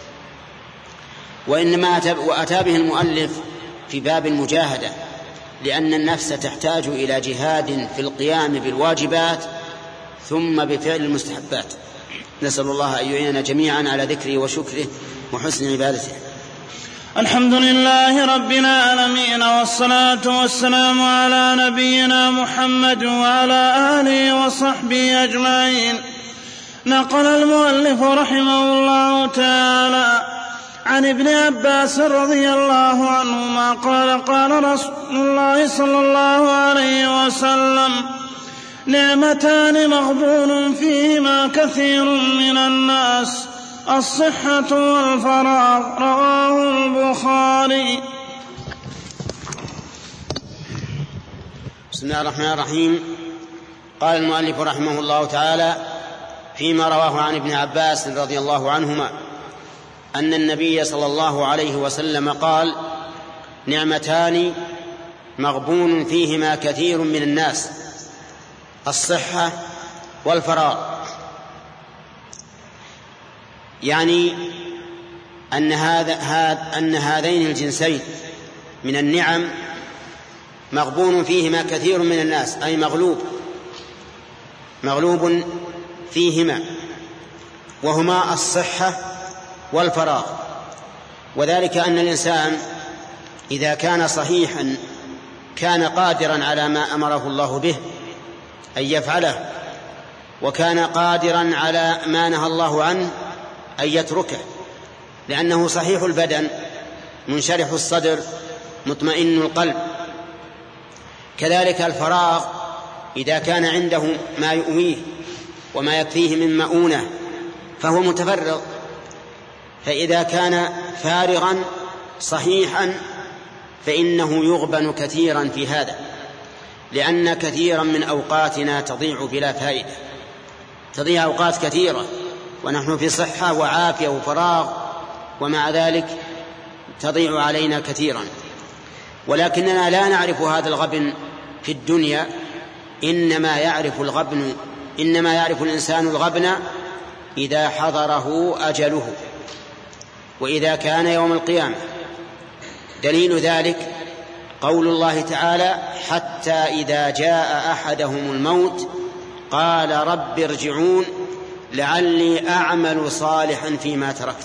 وإنما أتى به المؤلف في باب المجاهدة، لأن النفس تحتاج إلى جهاد في القيام بالواجبات ثم بفعل المستحبات. نسأل الله أن يعيننا جميعا على ذكره وشكره وحسن عبادته. الحمد لله رب العالمين، والصلاة والسلام على نبينا محمد وعلى آله وصحبه أجمعين. نقل المؤلف رحمه الله تعالى عن ابن عباس رضي الله عنهما قال قال رسول الله صلى الله عليه وسلم: نعمتان مغبون فيهما كثير من الناس، الصحة والفراغ. رواه البخاري. بسم الله الرحمن الرحيم. قال المؤلف رحمه الله تعالى فيما رواه عن ابن عباس رضي الله عنهما أن النبي صلى الله عليه وسلم قال: نعمتان مغبون فيهما كثير من الناس، الصحة والفراغ. يعني أن, هذا أن هذين الجنسين من النعم مغبون فيهما كثير من الناس، أي مغلوب مغلوب فيهما، وهما الصحة والفراغ. وذلك أن الإنسان إذا كان صحيحا كان قادرا على ما أمره الله به أن يفعله، وكان قادرا على ما نهى الله عنه أن يتركه، لأنه صحيح البدن منشرح الصدر مطمئن القلب. كذلك الفراغ إذا كان عنده ما يؤويه وما يكفيه من مؤونة فهو متفرغ. فإذا كان فارغا صحيحا فإنه يغبن كثيرا في هذا، لأن كثيرا من أوقاتنا تضيع بلا فائدة، تضيع أوقات كثيرة ونحن في صحة وعافية وفراغ، ومع ذلك تضيع علينا كثيرا. ولكننا لا نعرف هذا الغبن في الدنيا، إنما يعرف الغبن إنما يعرف الإنسان الغبن إذا حضره أجله وإذا كان يوم القيامة. دليل ذلك قول الله تعالى: حتى إذا جاء أحدهم الموت قال رب ارجعون لعلي أعمل صالحا فيما تركت.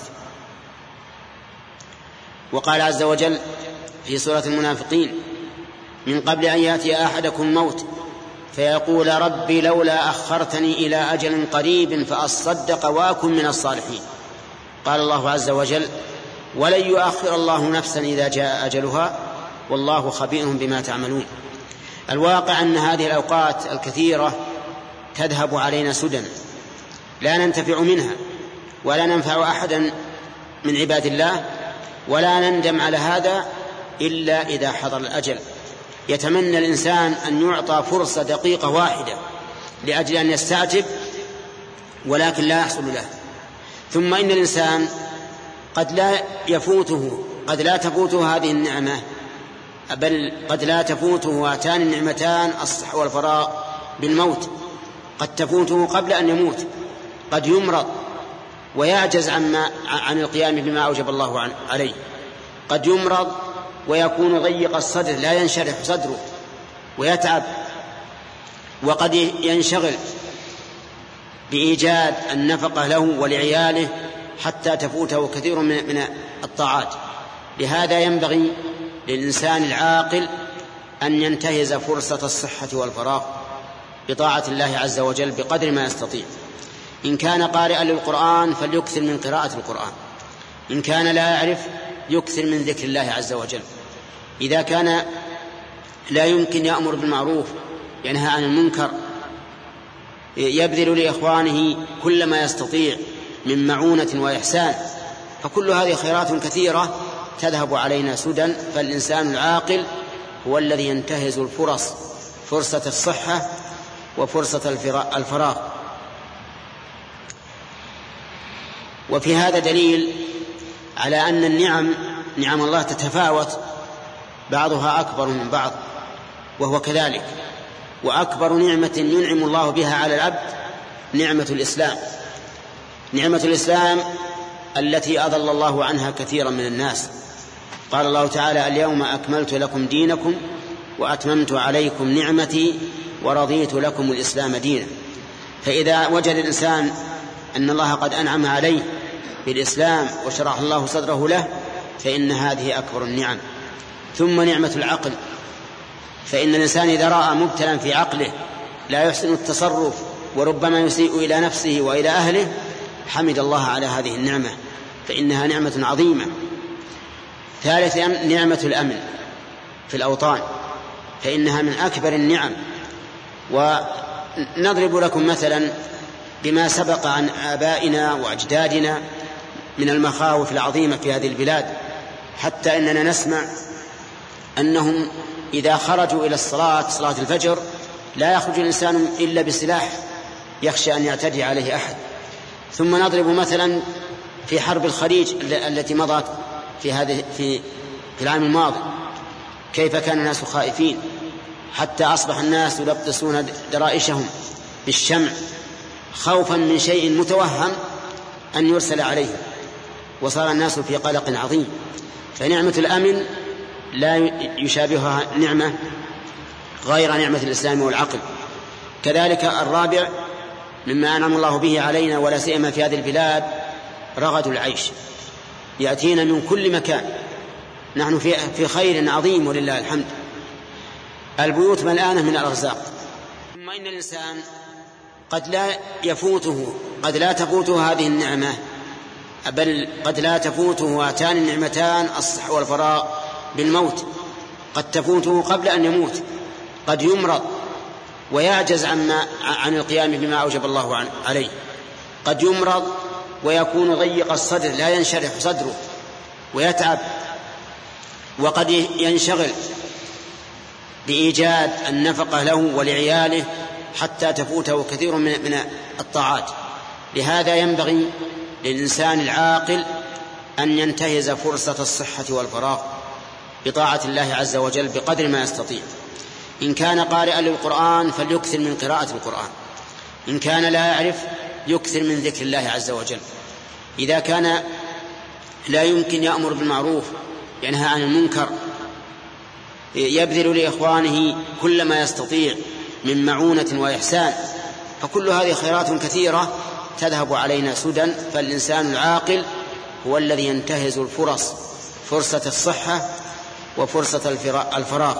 وقال عز وجل في سورة المنافقين: من قبل أن يأتي أحدكم الموت فيقول ربي لولا أخرتني إلى أجل قريب فأصدق وأكن من الصالحين. قال الله عز وجل: ولن يؤخر الله نفسا إذا جاء أجلها والله خبير بما تعملون. الواقع أن هذه الأوقات الكثيرة تذهب علينا سدى، لا ننتفع منها ولا ننفع أحدا من عباد الله، ولا نندم على هذا إلا إذا حضر الأجل. يتمنى الإنسان أن يعطى فرصة دقيقة واحدة لأجل أن يستعجب، ولكن لا يحصل له. ثم إن الإنسان قد لا يفوته قد لا تفوته هذه النعمة، بل قد لا تفوته هاتان النعمتان الصحة والفراغ بالموت، قد تفوته قبل أن يموت، قد يمرض ويعجز عن, عن القيام بما أوجب الله عليه، قد يمرض ويكون ضيق الصدر لا ينشرح صدره ويتعب، وقد ينشغل بإيجاد النفقة له ولعياله حتى تفوته كثير من الطاعات. لهذا ينبغي للإنسان العاقل أن ينتهز فرصة الصحة والفراغ بطاعة الله عز وجل بقدر ما يستطيع. إن كان قارئا للقرآن فليكثر من قراءة القرآن، إن كان لا يعرف يكثر من ذكر الله عز وجل، إذا كان لا يمكن يأمر بالمعروف ينهى عن المنكر، يبذل لإخوانه كل ما يستطيع من معونة وإحسان، فكل هذه خيرات كثيرة تذهب علينا سدى. فالإنسان العاقل هو الذي ينتهز الفرص، فرصة الصحة وفرصة الفراغ. وفي هذا دليل على أن النعم نعم الله تتفاوت، بعضها أكبر من بعض، وهو كذلك. وأكبر نعمة ينعم الله بها على العبد نعمة الإسلام. نعمة الإسلام التي أضل الله عنها كثيرا من الناس. قال الله تعالى: اليوم أكملت لكم دينكم وأتممت عليكم نعمتي ورضيت لكم الإسلام دينا. فإذا وجد الإنسان أن الله قد أنعم عليه بالإسلام وشرح الله صدره له فإن هذه أكبر النعم. ثم نعمة العقل، فإن الإنسان إذا رأى مبتلا في عقله لا يحسن التصرف وربما يسيء إلى نفسه وإلى أهله حمد الله على هذه النعمة، فإنها نعمة عظيمة. ثالثا نعمة الأمن في الأوطان، فإنها من أكبر النعم. ونضرب لكم مثلا بما سبق عن آبائنا وأجدادنا من المخاوف العظيمة في هذه البلاد، حتى إننا نسمع أنهم إذا خرجوا إلى الصلاة صلاة الفجر لا يخرج الإنسان إلا بسلاح يخشى أن يعتدي عليه أحد. ثم نضرب مثلا في حرب الخليج التي مضت في هذه في في العام الماضي، كيف كان الناس خائفين حتى أصبح الناس يلبسون درائشهم بالشمع خوفا من شيء متوهم أن يرسل عليه، وصار الناس في قلق عظيم. فنعمة الأمن لا يشابهها نعمة غير نعمة الإسلام والعقل. كذلك الرابع مما أنعم الله به علينا ولا سيما في هذه البلاد رغد العيش، يأتينا من كل مكان، نحن في في خير عظيم ولله الحمد. البيوت ملآنة من الأرزاق. ثم إن الإنسان قد لا يفوته قد لا تفوته هذه النعمة، بل قد لا تفوته هاتان النعمتان الصحة والفراغ بالموت. قد تفوته قبل أن يموت، قد يمرض ويعجز عن, عن القيام بما أوجب الله عليه، قد يمرض ويكون ضيق الصدر لا ينشرح صدره ويتعب، وقد ينشغل بإيجاد النفقة له ولعياله حتى تفوته كثير من الطاعات. لهذا ينبغي للإنسان العاقل أن ينتهز فرصة الصحة والفراغ بطاعة الله عز وجل بقدر ما يستطيع. إن كان قارئا للقرآن فليكثر من قراءة القرآن، إن كان لا يعرف يكثر من ذكر الله عز وجل، إذا كان لا يمكن يأمر بالمعروف ينهى عن المنكر، يبذل لإخوانه كل ما يستطيع من معونة وإحسان، فكل هذه خيرات كثيرة تذهب علينا سدى. فالإنسان العاقل هو الذي ينتهز الفرص، فرصة الصحة وفرصة الفراغ.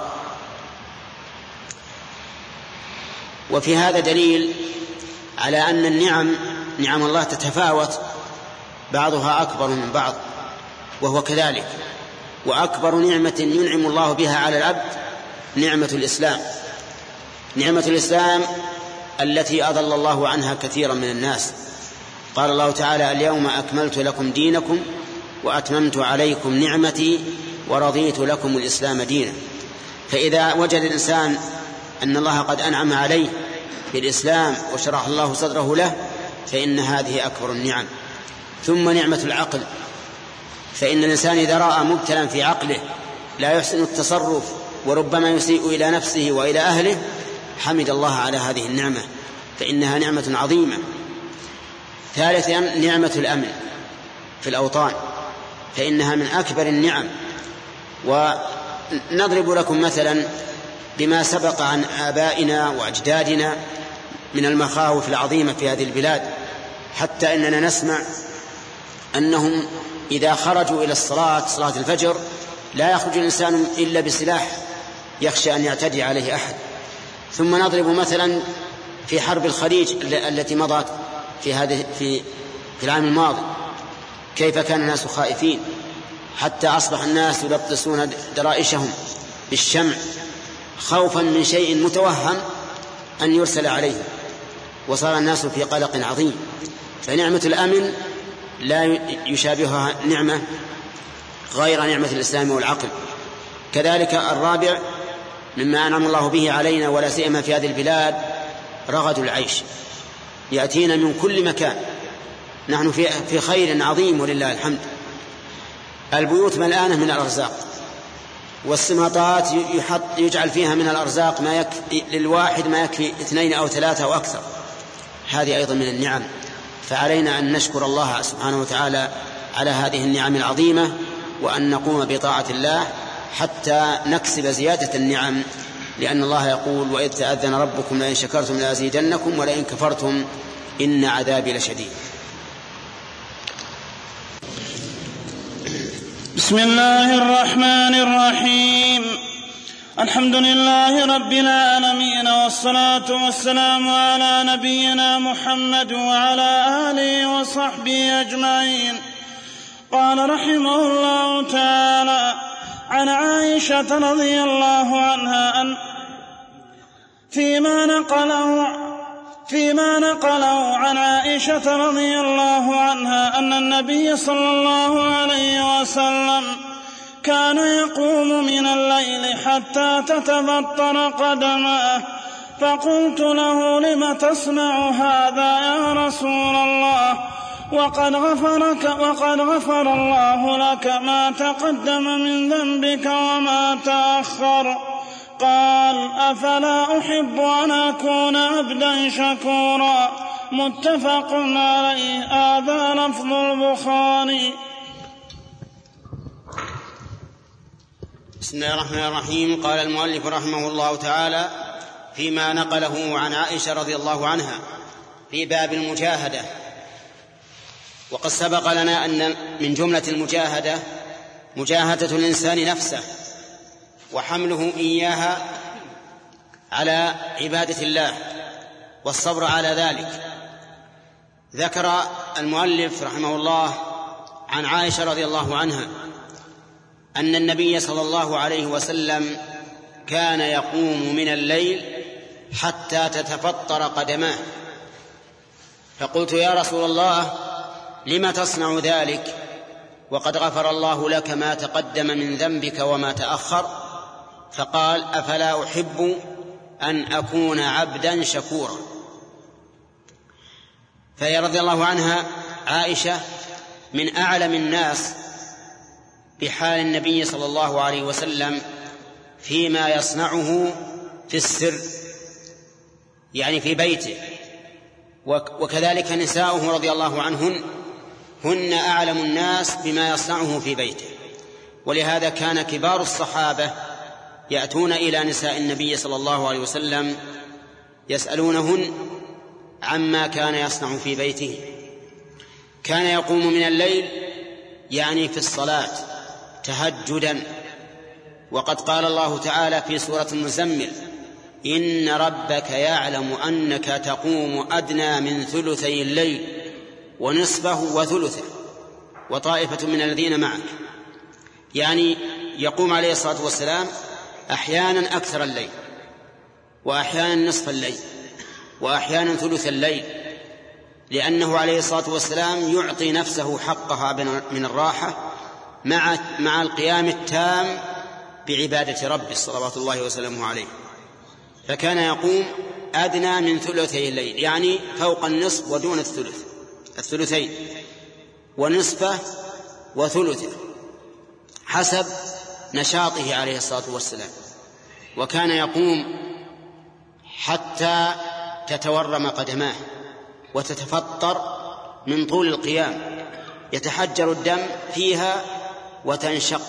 وفي هذا دليل على أن النعم نعم الله تتفاوت، بعضها أكبر من بعض، وهو كذلك. وأكبر نعمة ينعم الله بها على العبد نعمة الإسلام. نعمة الإسلام التي أضل الله عنها كثيرا من الناس. قال الله تعالى: اليوم أكملت لكم دينكم وأتممت عليكم نعمتي ورضيت لكم الإسلام دينا. فإذا وجد الإنسان أن الله قد أنعم عليه بالإسلام وشرح الله صدره له فإن هذه أكبر النعم. ثم نعمة العقل، فإن الإنسان إذا رأى مبتلا في عقله لا يحسن التصرف وربما يسيء إلى نفسه وإلى أهله حمد الله على هذه النعمة، فإنها نعمة عظيمة. ثالثا نعمة الأمن في الأوطان، فإنها من أكبر النعم. ونضرب لكم مثلا بما سبق عن آبائنا وأجدادنا من المخاوف العظيمة في هذه البلاد، حتى إننا نسمع أنهم إذا خرجوا إلى الصلاة صلاة الفجر لا يخرج الإنسان إلا بسلاح يخشى أن يعتدي عليه أحد. ثم نضرب مثلا في حرب الخليج التي مضت في هذه في في العام الماضي، كيف كان الناس خائفين حتى أصبح الناس يلبسون درائشهم بالشمع خوفا من شيء متوهم أن يرسل عليه، وصار الناس في قلق عظيم. فنعمة الأمن لا يشابهها نعمة غير نعمة الإسلام والعقل. كذلك الرابع مما أنعم الله به علينا ولا سيما في هذه البلاد رغد العيش، يأتينا من كل مكان، نحن في في خير عظيم ولله الحمد. البيوت ملآنة من الأرزاق، والسماطات يحط يجعل فيها من الأرزاق ما يكفي للواحد ما يكفي اثنين أو ثلاثة أو أكثر. هذه أيضا من النعم، فعلينا أن نشكر الله سبحانه وتعالى على هذه النعم العظيمة، وأن نقوم بطاعة الله حتى نكسب زيادة النعم، لأن الله يقول: وإذ تأذن ربكم لئن شكرتم لأزيدنكم ولئن كفرتم إن عذابي لشديد. بسم الله الرحمن الرحيم. الحمد لله رب العالمين، والصلاة والسلام على نبينا محمد وعلى آله وصحبه أجمعين. قال رحمه الله تعالى: عن عائشة رضي الله عنها أن فيما نقله فيما نقله عن عائشة رضي الله عنها أن النبي صلى الله عليه وسلم كان يقوم من الليل حتى تتبطر قدماه، فقلت له: لم تصنع هذا يا رسول الله؟ وقد غفرك وقد غفر الله لك ما تقدم من ذنبك وما تأخر. قال: أفلا أحب أن أكون عبدا شكورا. متفق عليه. هذا لفظ البخاري. بسم الله الرحمن الرحيم. قال المؤلف رحمه الله تعالى فيما نقله عن عائشة رضي الله عنها في باب المجاهدة. وقد سبق لنا أن من جملة المجاهدة مجاهدة الإنسان نفسه وحمله إياها على عبادة الله والصبر على ذلك. ذكر المؤلف رحمه الله عن عائشة رضي الله عنها أن النبي صلى الله عليه وسلم كان يقوم من الليل حتى تتفطر قدماه، فقلت: يا رسول الله، لم تصنع ذلك وقد غفر الله لك ما تقدم من ذنبك وما تأخر؟ فقال: أفلا أحب أن أكون عبدا شكورا. فهي رضي الله عنها عائشة من أعلم الناس بحال النبي صلى الله عليه وسلم فيما يصنعه في السر، يعني في بيته، وكذلك نساؤه رضي الله عنهن هن أعلم الناس بما يصنعه في بيته. ولهذا كان كبار الصحابة يأتون إلى نساء النبي صلى الله عليه وسلم يسألونهن عما كان يصنع في بيته. كان يقوم من الليل يعني في الصلاة تهجدا، وقد قال الله تعالى في سورة المزمل: إن ربك يعلم أنك تقوم أدنى من ثلثي الليل ونصفه وثلثه وطائفة من الذين معك. يعني يقوم عليه الصلاة والسلام أحيانا أكثر الليل، وأحيانا نصف الليل، وأحيانا ثلث الليل، لأنه عليه الصلاة والسلام يعطي نفسه حقها من الراحة مع مع القيام التام بعبادة ربه صلوات الله وسلامه عليه. فكان يقوم أدنى من ثلثي الليل، يعني فوق النصف ودون الثلث، الثلثين، ونصفه وثلثه حسب نشاطه عليه الصلاة والسلام. وكان يقوم حتى تتورم قدماه وتتفطر من طول القيام، يتحجر الدم فيها وتنشق.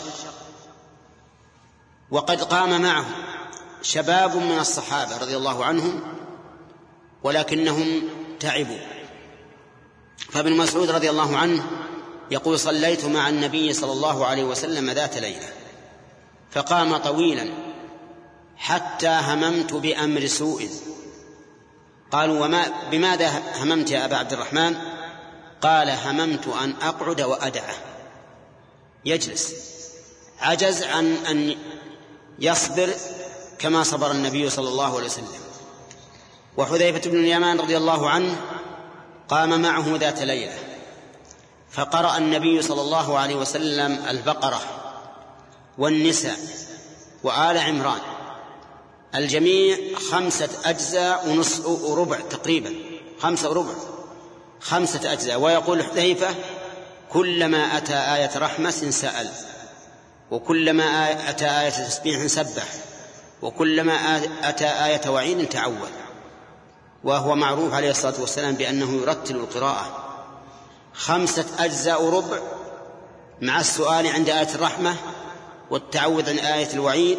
وقد قام معه شباب من الصحابة رضي الله عنهم ولكنهم تعبوا. فابن مسعود رضي الله عنه يقول: صليت مع النبي صلى الله عليه وسلم ذات ليلة فقام طويلا حتى هممت بأمر سوء. قالوا: وما بماذا هممت يا أبا عبد الرحمن؟ قال: هممت أن أقعد وأدعه، يجلس، عجز عن أن يصبر كما صبر النبي صلى الله عليه وسلم. وحذيفة بن اليمان رضي الله عنه قام معه ذات ليلة فقرأ النبي صلى الله عليه وسلم البقرة والنساء وآل عمران، الجميع خمسة أجزاء ونصف وربع تقريبا، خمسة وربع، خمسة أجزاء. ويقول حذيفة: كلما أتى آية رحمة سأل، وكلما أتى آية تسبيح سبح، وكلما أتى آية وعيد تعوذ. وهو معروف عليه الصلاة والسلام بأنه يرتل القراءة خمسة أجزاء ربع مع السؤال عند آية الرحمة، والتعوذ عند آية الوعيد،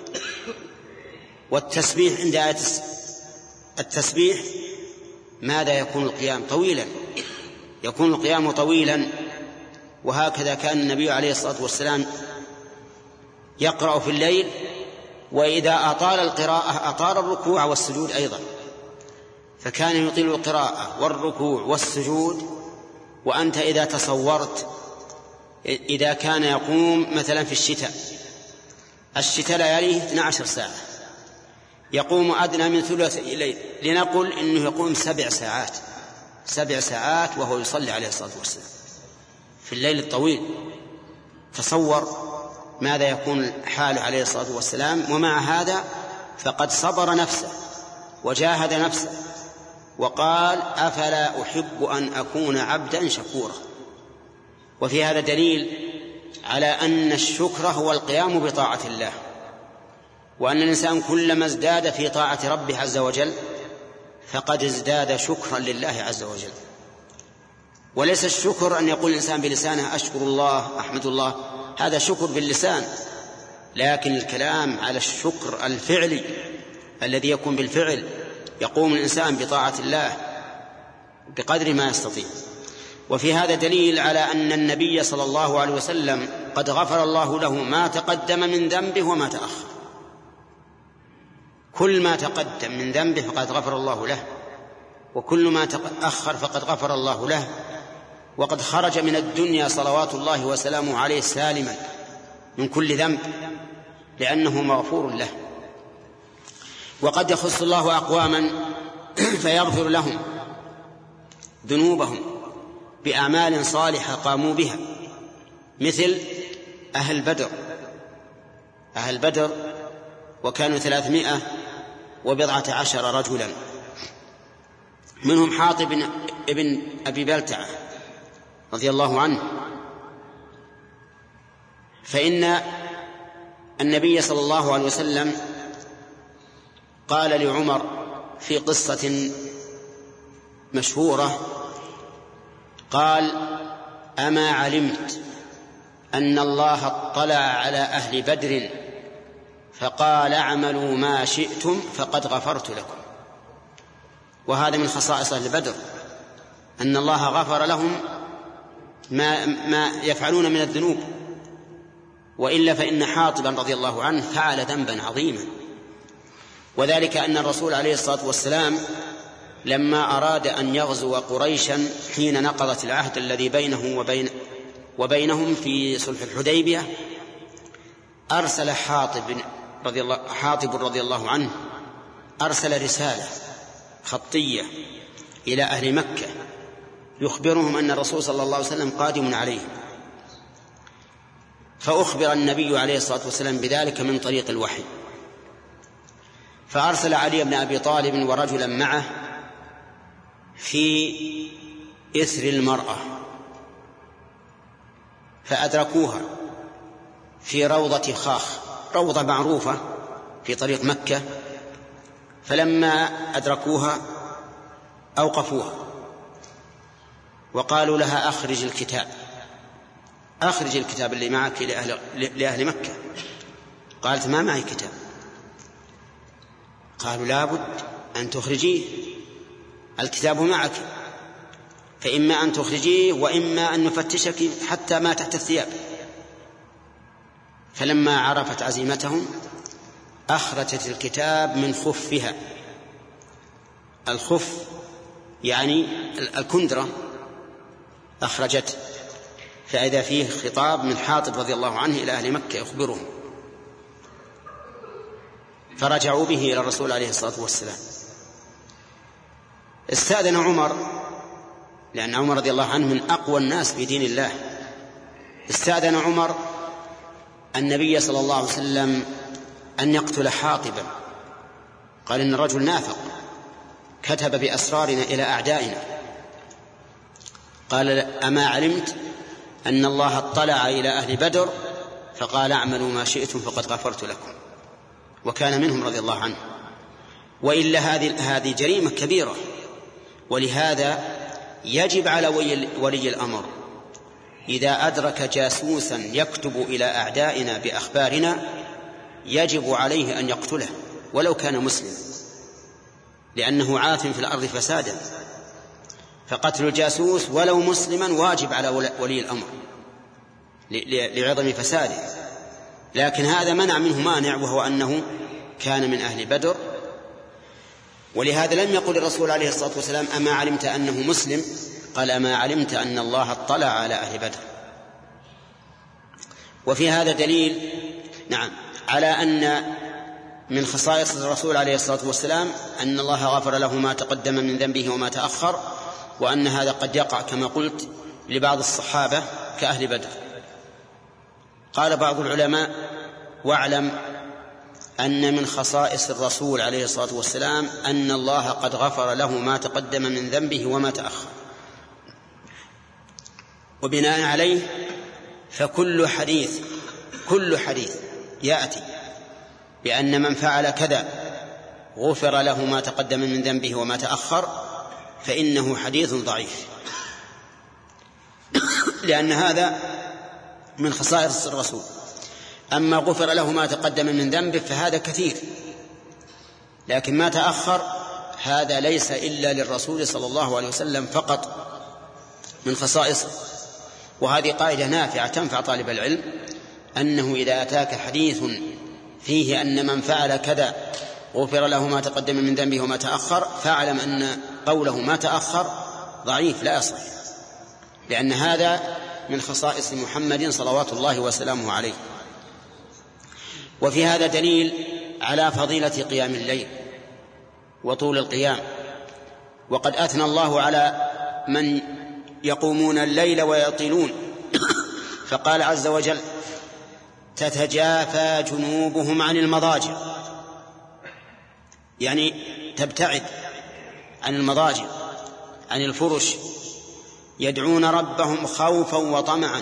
والتسبيح عند آية التسبيح. ماذا يكون القيام طويلا، يكون القيام طويلا. وهكذا كان النبي عليه الصلاة والسلام يقرأ في الليل، وإذا أطال القراءة أطال الركوع والسجود أيضا، فكان يطيل القراءة والركوع والسجود. وأنت إذا تصورت إذا كان يقوم مثلا في الشتاء الشتاء لياليه اثنتي عشرة ساعة، يقوم أدنى من ثلث الليل، لنقل إنه يقوم سبع ساعات سبع ساعات وهو يصلي عليه الصلاة والسلام في الليل الطويل. تصور ماذا يكون حاله عليه الصلاة والسلام. ومع هذا فقد صبر نفسه وجاهد نفسه وقال: أفلا أحب أن أكون عبدا شكورا. وفي هذا دليل على أن الشكر هو القيام بطاعة الله، وأن الإنسان كلما ازداد في طاعة ربه عز وجل فقد ازداد شكرا لله عز وجل. وليس الشكر أن يقول الإنسان بلسانه أشكر الله أحمد الله، هذا شكر باللسان، لكن الكلام على الشكر الفعلي الذي يكون بالفعل، يقوم الإنسان بطاعة الله بقدر ما يستطيع. وفي هذا دليل على أن النبي صلى الله عليه وسلم قد غفر الله له ما تقدم من ذنبه وما تأخر. كل ما تقدم من ذنبه فقد غفر الله له، وكل ما تأخر فقد غفر الله له، وقد خرج من الدنيا صلوات الله وسلامه عليه سالما من كل ذنب لأنه مغفور له. وقد يخص الله أقواما فيغفر لهم ذنوبهم بأعمال صالحة قاموا بها، مثل أهل بدر أهل بدر وكانوا ثلاثمائة وبضعة عشر رجلا، منهم حاطب ابن أبي بلتعة رضي الله عنه. فإن النبي صلى الله عليه وسلم قال لعمر في قصة مشهورة، قال: أما علمت أن الله اطلع على أهل بدر فقال اعملوا ما شئتم فقد غفرت لكم. وهذا من خصائص أهل بدر، أن الله غفر لهم ما, ما يفعلون من الذنوب، وإلا فإن حاطبا رضي الله عنه فعل ذنبا عظيما. وذلك أن الرسول عليه الصلاة والسلام لما أراد أن يغزو قريشا حين نقضت العهد الذي بينه وبين وبينهم في صلح الحديبية، أرسل حاطب رضي الله, حاطب رضي الله عنه أرسل رسالة خطية إلى أهل مكة يخبرهم أن الرسول صلى الله عليه وسلم قادم عليهم. فأخبر النبي عليه الصلاة والسلام بذلك من طريق الوحي، فأرسل علي بن أبي طالب ورجلا معه في إثر المرأة، فأدركوها في روضة خاخ، روضة معروفة في طريق مكة. فلما أدركوها أوقفوها وقالوا لها: أخرج الكتاب أخرج الكتاب اللي معك لأهل, لأهل مكة. قالت: ما معي كتاب. قالوا: لابد أن تخرجيه، الكتاب معك، فإما أن تخرجيه وإما أن نفتشك حتى ما تحت الثياب. فلما عرفت عزيمتهم أخرجت الكتاب من خفها. الخف يعني الكندرة، أخرجت، فإذا فيه خطاب من حاطب رضي الله عنه إلى أهل مكة يخبرهم، فرجعوا به إلى الرسول عليه الصلاة والسلام. استأذن عمر، لأن عمر رضي الله عنه من أقوى الناس في دين الله، استأذن عمر النبي صلى الله عليه وسلم أن يقتل حاطبا. قال: إن الرجل نافق كتب بأسرارنا إلى أعدائنا. قال: أما علمت أن الله اطلع إلى أهل بدر فقال اعملوا ما شئتم فقد غفرت لكم، وكان منهم رضي الله عنه. وإلا هذه هذه جريمة كبيرة، ولهذا يجب على ولي الأمر إذا أدرك جاسوسا يكتب إلى أعدائنا بأخبارنا يجب عليه أن يقتله ولو كان مسلم، لأنه عاث في الأرض فسادا. فقتل الجاسوس ولو مسلما واجب على ولي الأمر لعظم فساده، لكن هذا منع منه مانع، وهو أنه كان من أهل بدر. ولهذا لم يقل الرسول عليه الصلاة والسلام أما علمت أنه مسلم، قال أما علمت أن الله اطلع على أهل بدر. وفي هذا دليل نعم على أن من خصائص الرسول عليه الصلاة والسلام أن الله غفر له ما تقدم من ذنبه وما تأخر، وأن هذا قد يقع كما قلت لبعض الصحابة كأهل بدر. قال بعض العلماء: واعلم أن من خصائص الرسول عليه الصلاة والسلام أن الله قد غفر له ما تقدم من ذنبه وما تأخر. وبناء عليه فكل حديث كل حديث يأتي بأن من فعل كذا غفر له ما تقدم من ذنبه وما تأخر فإنه حديث ضعيف، لأن هذا من خصائص الرسول. أما غفر له ما تقدم من ذنبه فهذا كثير، لكن ما تأخر هذا ليس إلا للرسول صلى الله عليه وسلم فقط من خصائصه. وهذه قاعدة نافعة تنفع طالب العلم، أنه إذا أتاك حديث فيه أن من فعل كذا غفر له ما تقدم من ذنبه وما تأخر، فاعلم أن قوله ما تأخر ضعيف لا يصح، لأن هذا من خصائص محمد صلوات الله وسلامه عليه. وفي هذا دليل على فضيلة قيام الليل وطول القيام، وقد أثنى الله على من يقومون الليل ويطيلون، فقال عز وجل: تتجافى جنوبهم عن المضاجع، يعني تبتعد عن المضاجع عن الفرش، يدعون ربهم خوفا وطمعا.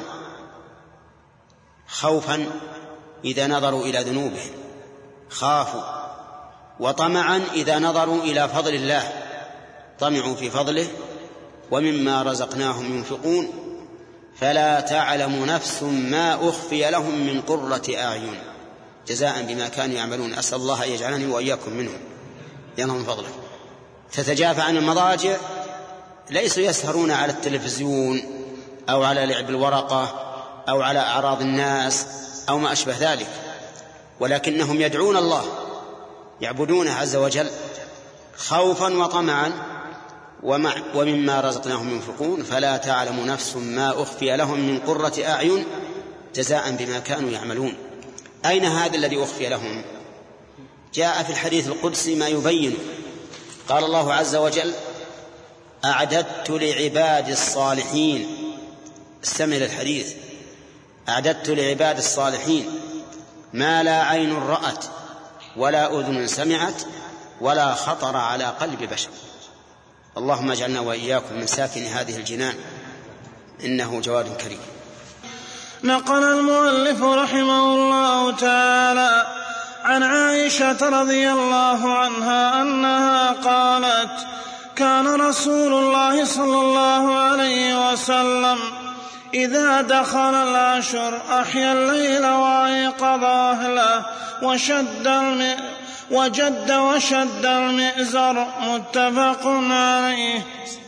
خوفا إذا نظروا إلى ذنوبهم خافوا، وطمعا إذا نظروا إلى فضل الله طمعوا في فضله، ومما رزقناهم ينفقون فلا تعلم نفس ما أخفي لهم من قرة أعين جزاء بما كانوا يعملون. أسأل الله أن يجعلني وإياكم منهم ينهم فضله. تتجافى عن المضاجع ليسوا يسهرون على التلفزيون أو على لعب الورقة أو على أعراض الناس أو ما أشبه ذلك، ولكنهم يدعون الله يعبدونه عز وجل خوفا وطمعا، ومما رزقناهم ينفقون فلا تعلم نفس ما أخفي لهم من قرة أعين جزاء بما كانوا يعملون. أين هذا الذي أخفي لهم؟ جاء في الحديث القدسي ما يبين. قال الله عز وجل: أعددت لعباد الصالحين، استمع للحديث، أعددت لعباد الصالحين ما لا عين رأت ولا أذن سمعت ولا خطر على قلب بشر. اللهم اجعلنا وإياكم من ساكن هذه الجنان، إنه جواد كريم. نقل المؤلف رحمه الله تعالى عن عائشة رضي الله عنها أنها قالت: كان رسول الله صلى الله عليه وسلم إذا دخل العشر أحيا الليل وأيقظ أهله وشد الم... وجد وشد المئزر. متفق عليه.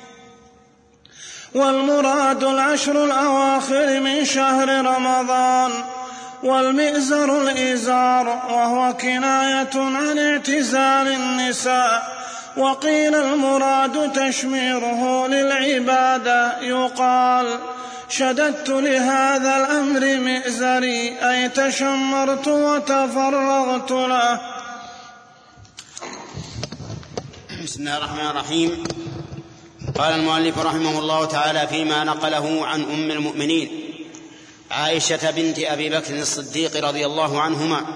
والمراد العشر الأواخر من شهر رمضان، والمئزر الإزار، وهو كناية عن اعتزال النساء. وقيل المراد تشميره للعبادة، يقال: شددت لهذا الأمر مئزري، أي تشمرت وتفرغت له. بسم الله الرحمن الرحيم. قال المؤلف رحمه الله تعالى فيما نقله عن أم المؤمنين عائشة بنت أبي بكر الصديق رضي الله عنهما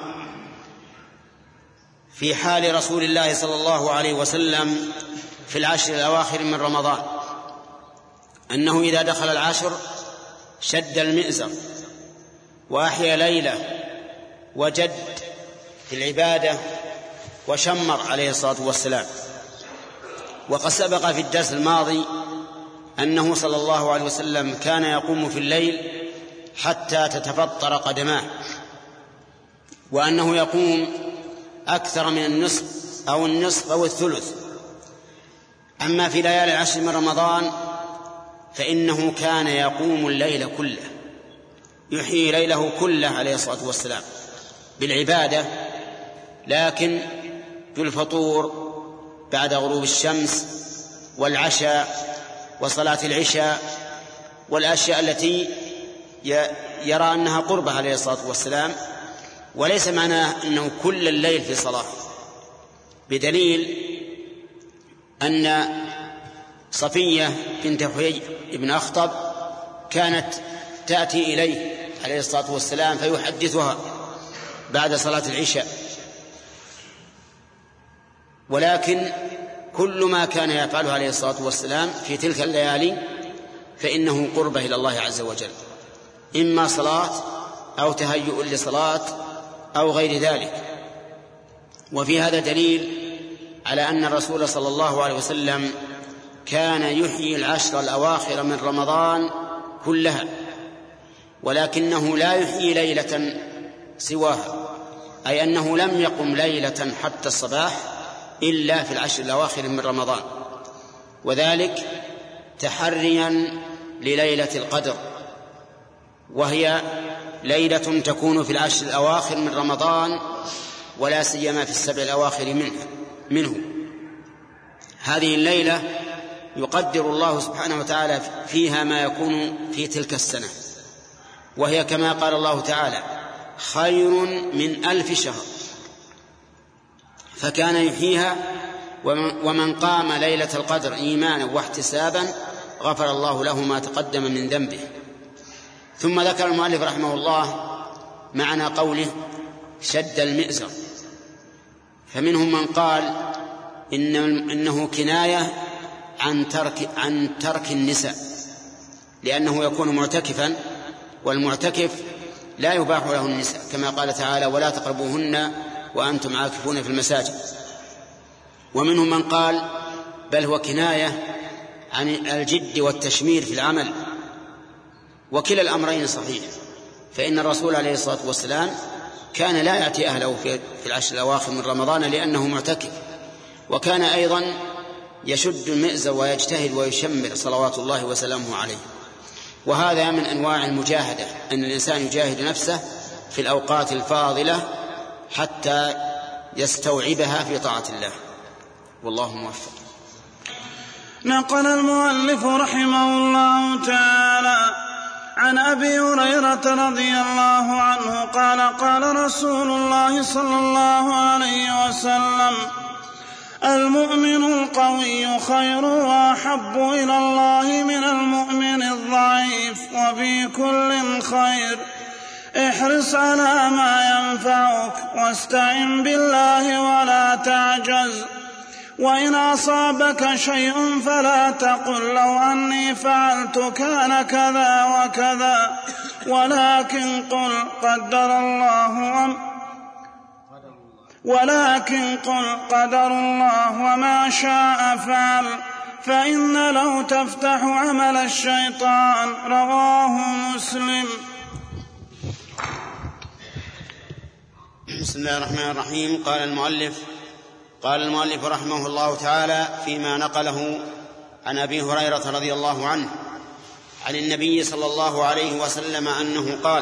في حال رسول الله صلى الله عليه وسلم في العشر الأواخر من رمضان، أنه إذا دخل العشر شد المئزر وأحيا ليلة وجد في العبادة وشمر عليه الصلاة والسلام. وقد سبق في الدرس الماضي أنه صلى الله عليه وسلم كان يقوم في الليل حتى تتفطر قدماه، وأنه يقوم أكثر من النصف أو النصف أو الثلث. أما في ليالي العشر من رمضان فإنه كان يقوم الليل كله، يحيي ليله كله عليه الصلاة والسلام بالعبادة، لكن بالفطور بعد غروب الشمس والعشاء وصلاة العشاء والأشياء التي يرى أنها قربة عليه الصلاة والسلام، وليس معناه أنه كل الليل في صلاة، بدليل أن صفية بنت حيي بن أخطب كانت تأتي إليه عليه الصلاة والسلام فيحدثها بعد صلاة العشاء. ولكن كل ما كان يفعله عليه الصلاة والسلام في تلك الليالي فإنه قربة إلى الله عز وجل، إما صلاة أو تهيؤ لصلاة أو غير ذلك. وفي هذا دليل على أن الرسول صلى الله عليه وسلم كان يحيي العشر الأواخر من رمضان كلها، ولكنه لا يحيي ليلة سواها، أي أنه لم يقم ليلة حتى الصباح إلا في العشر الأواخر من رمضان، وذلك تحريا لليلة القدر، وهي ليلة تكون في العشر الأواخر من رمضان ولا سيما في السبع الأواخر منه, منه. هذه الليلة يقدر الله سبحانه وتعالى فيها ما يكون في تلك السنة، وهي كما قال الله تعالى خير من ألف شهر، فكان يحييها. ومن قام ليلة القدر إيمانا واحتسابا غفر الله له ما تقدم من ذنبه. ثم ذكر المؤلف رحمه الله معنى قوله شد المئزر، فمنهم من قال إن إنه كناية عن ترك, عن ترك النساء، لأنه يكون معتكفا، والمعتكف لا يباح له النساء كما قال تعالى ولا تقربوهن وأنتم عاكفون في المساجد. ومنهم من قال بل هو كناية عن الجد والتشمير في العمل، وكلا الأمرين صحيح، فإن الرسول عليه الصلاة والسلام كان لا يأتي أهله في العشر الأواخر من رمضان لأنه معتكف، وكان أيضا يشد المئزر ويجتهد ويشمر صلوات الله وسلامه عليه. وهذا من أنواع المجاهدة، أن الإنسان يجاهد نفسه في الأوقات الفاضلة حتى يستوعبها في طاعة الله، والله موفق. نقل المؤلف رحمه الله تعالى عن أبي هريرة رضي الله عنه قال قال رسول الله صلى الله عليه وسلم المؤمن القوي خير وأحب إلى الله من المؤمن الضعيف، وفي كل خير، احرص على ما ينفعك واستعن بالله ولا تعجز، وإن أصابك شيء فلا تقل لو أني فعلت كان كذا وكذا، ولكن قل قدر الله وم ولكن قل قدر الله وما شاء فعل، فإن لو تفتح عمل الشيطان. رواه مسلم. بسم الله الرحمن الرحيم. قال المؤلف قال المؤلف رحمه الله تعالى فيما نقله عن أبي هريرة رضي الله عنه عن النبي صلى الله عليه وسلم أنه قال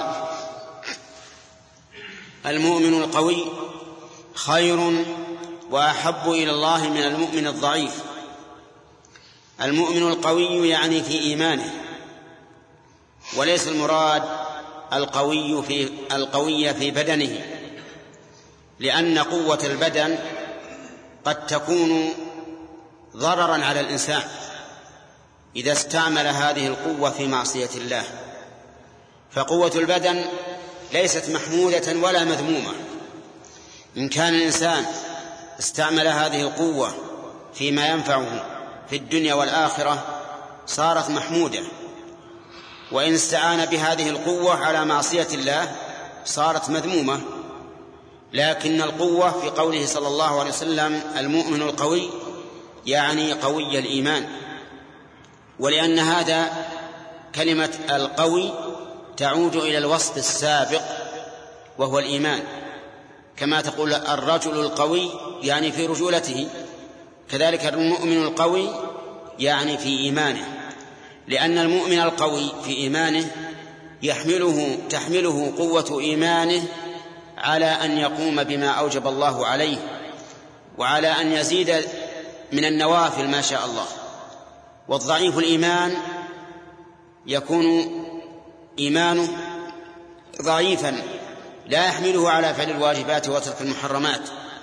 المؤمن القوي خير وأحب إلى الله من المؤمن الضعيف. المؤمن القوي يعني في إيمانه، وليس المراد القوي في القوي في بدنه، لأن قوة البدن قد تكون ضررا على الإنسان إذا استعمل هذه القوة في معصية الله، فقوة البدن ليست محمودة ولا مذمومة. إن كان الإنسان استعمل هذه القوة فيما ينفعه في الدنيا والآخرة صارت محمودة، وإن استعان بهذه القوة على معصية الله صارت مذمومة. لكن القوة في قوله صلى الله عليه وسلم المؤمن القوي يعني قوي الإيمان، ولأن هذا كلمة القوي تعود إلى الوصف السابق وهو الإيمان، كما تقول الرجل القوي يعني في رجولته، كذلك المؤمن القوي يعني في إيمانه، لأن المؤمن القوي في إيمانه يحمله تحمله قوة إيمانه على أن يقوم بما أوجب الله عليه، وعلى أن يزيد من النوافل ما شاء الله. والضعيف الإيمان يكون إيمانه ضعيفا لا يحمله على فعل الواجبات وترك المحرمات،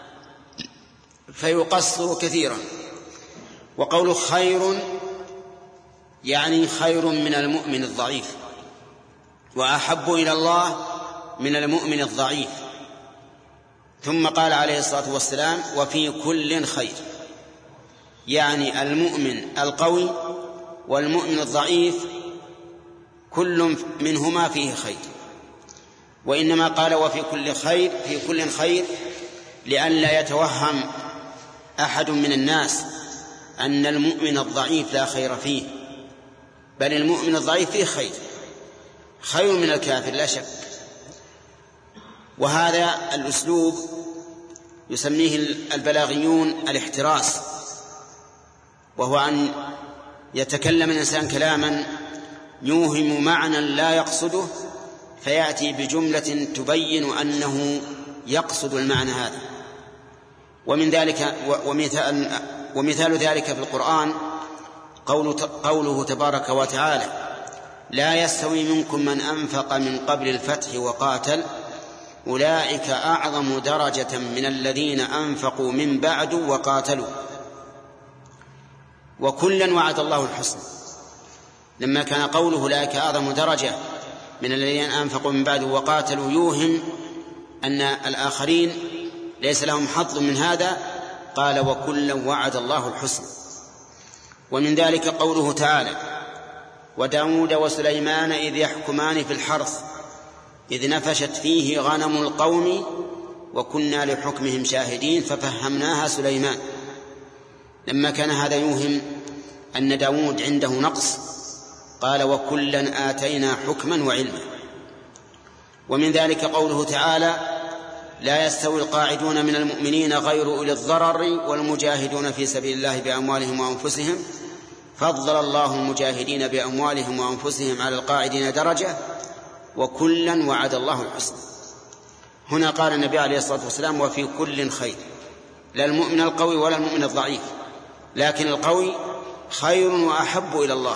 فيقصر كثيرا. وقول خير يعني خير من المؤمن الضعيف، وأحب إلى الله من المؤمن الضعيف. ثم قال عليه الصلاة والسلام وفي كل خير، يعني المؤمن القوي والمؤمن الضعيف كل منهما فيه خير. وإنما قال وفي كل خير في كل خير لئلا يتوهم أحد من الناس أن المؤمن الضعيف لا خير فيه، بل المؤمن الضعيف فيه خير، خير من الكافر لا شك. وهذا الأسلوب يسميه البلاغيون الاحتراس، وهو أن يتكلم الإنسان كلاما يوهم معنى لا يقصده فيأتي بجملة تبين أنه يقصد المعنى هذا. ومن ذلك ومثال, ومثال ذلك في القرآن قوله تبارك وتعالى لا يستوي منكم من أنفق من قبل الفتح وقاتل أولئك أعظم درجة من الذين أنفقوا من بعد وقاتلوا وكلا وعد الله الحسنى. لما كان قوله أولئك أعظم درجة من الذين أنفقوا من بعد وقاتلوا يوهم أن الآخرين ليس لهم حظ من هذا، قال وكلا وعد الله الحسنى. ومن ذلك قوله تعالى وداود وسليمان إذ يحكمان في الحرث إذ نفشت فيه غنم القوم وكنا لحكمهم شاهدين ففهمناها سليمان. لما كان هذا يوهم أن داود عنده نقص قال وكلا آتينا حكما وعلما. ومن ذلك قوله تعالى لا يستوي القاعدون من المؤمنين غير أولي الضرر والمجاهدون في سبيل الله بأموالهم وأنفسهم فضل الله المجاهدين بأموالهم وأنفسهم على القاعدين درجة وكلا وعد الله الحسنى. هنا قال النبي عليه الصلاة والسلام وفي كل خير، لا المؤمن القوي ولا المؤمن الضعيف، لكن القوي خير وأحب إلى الله.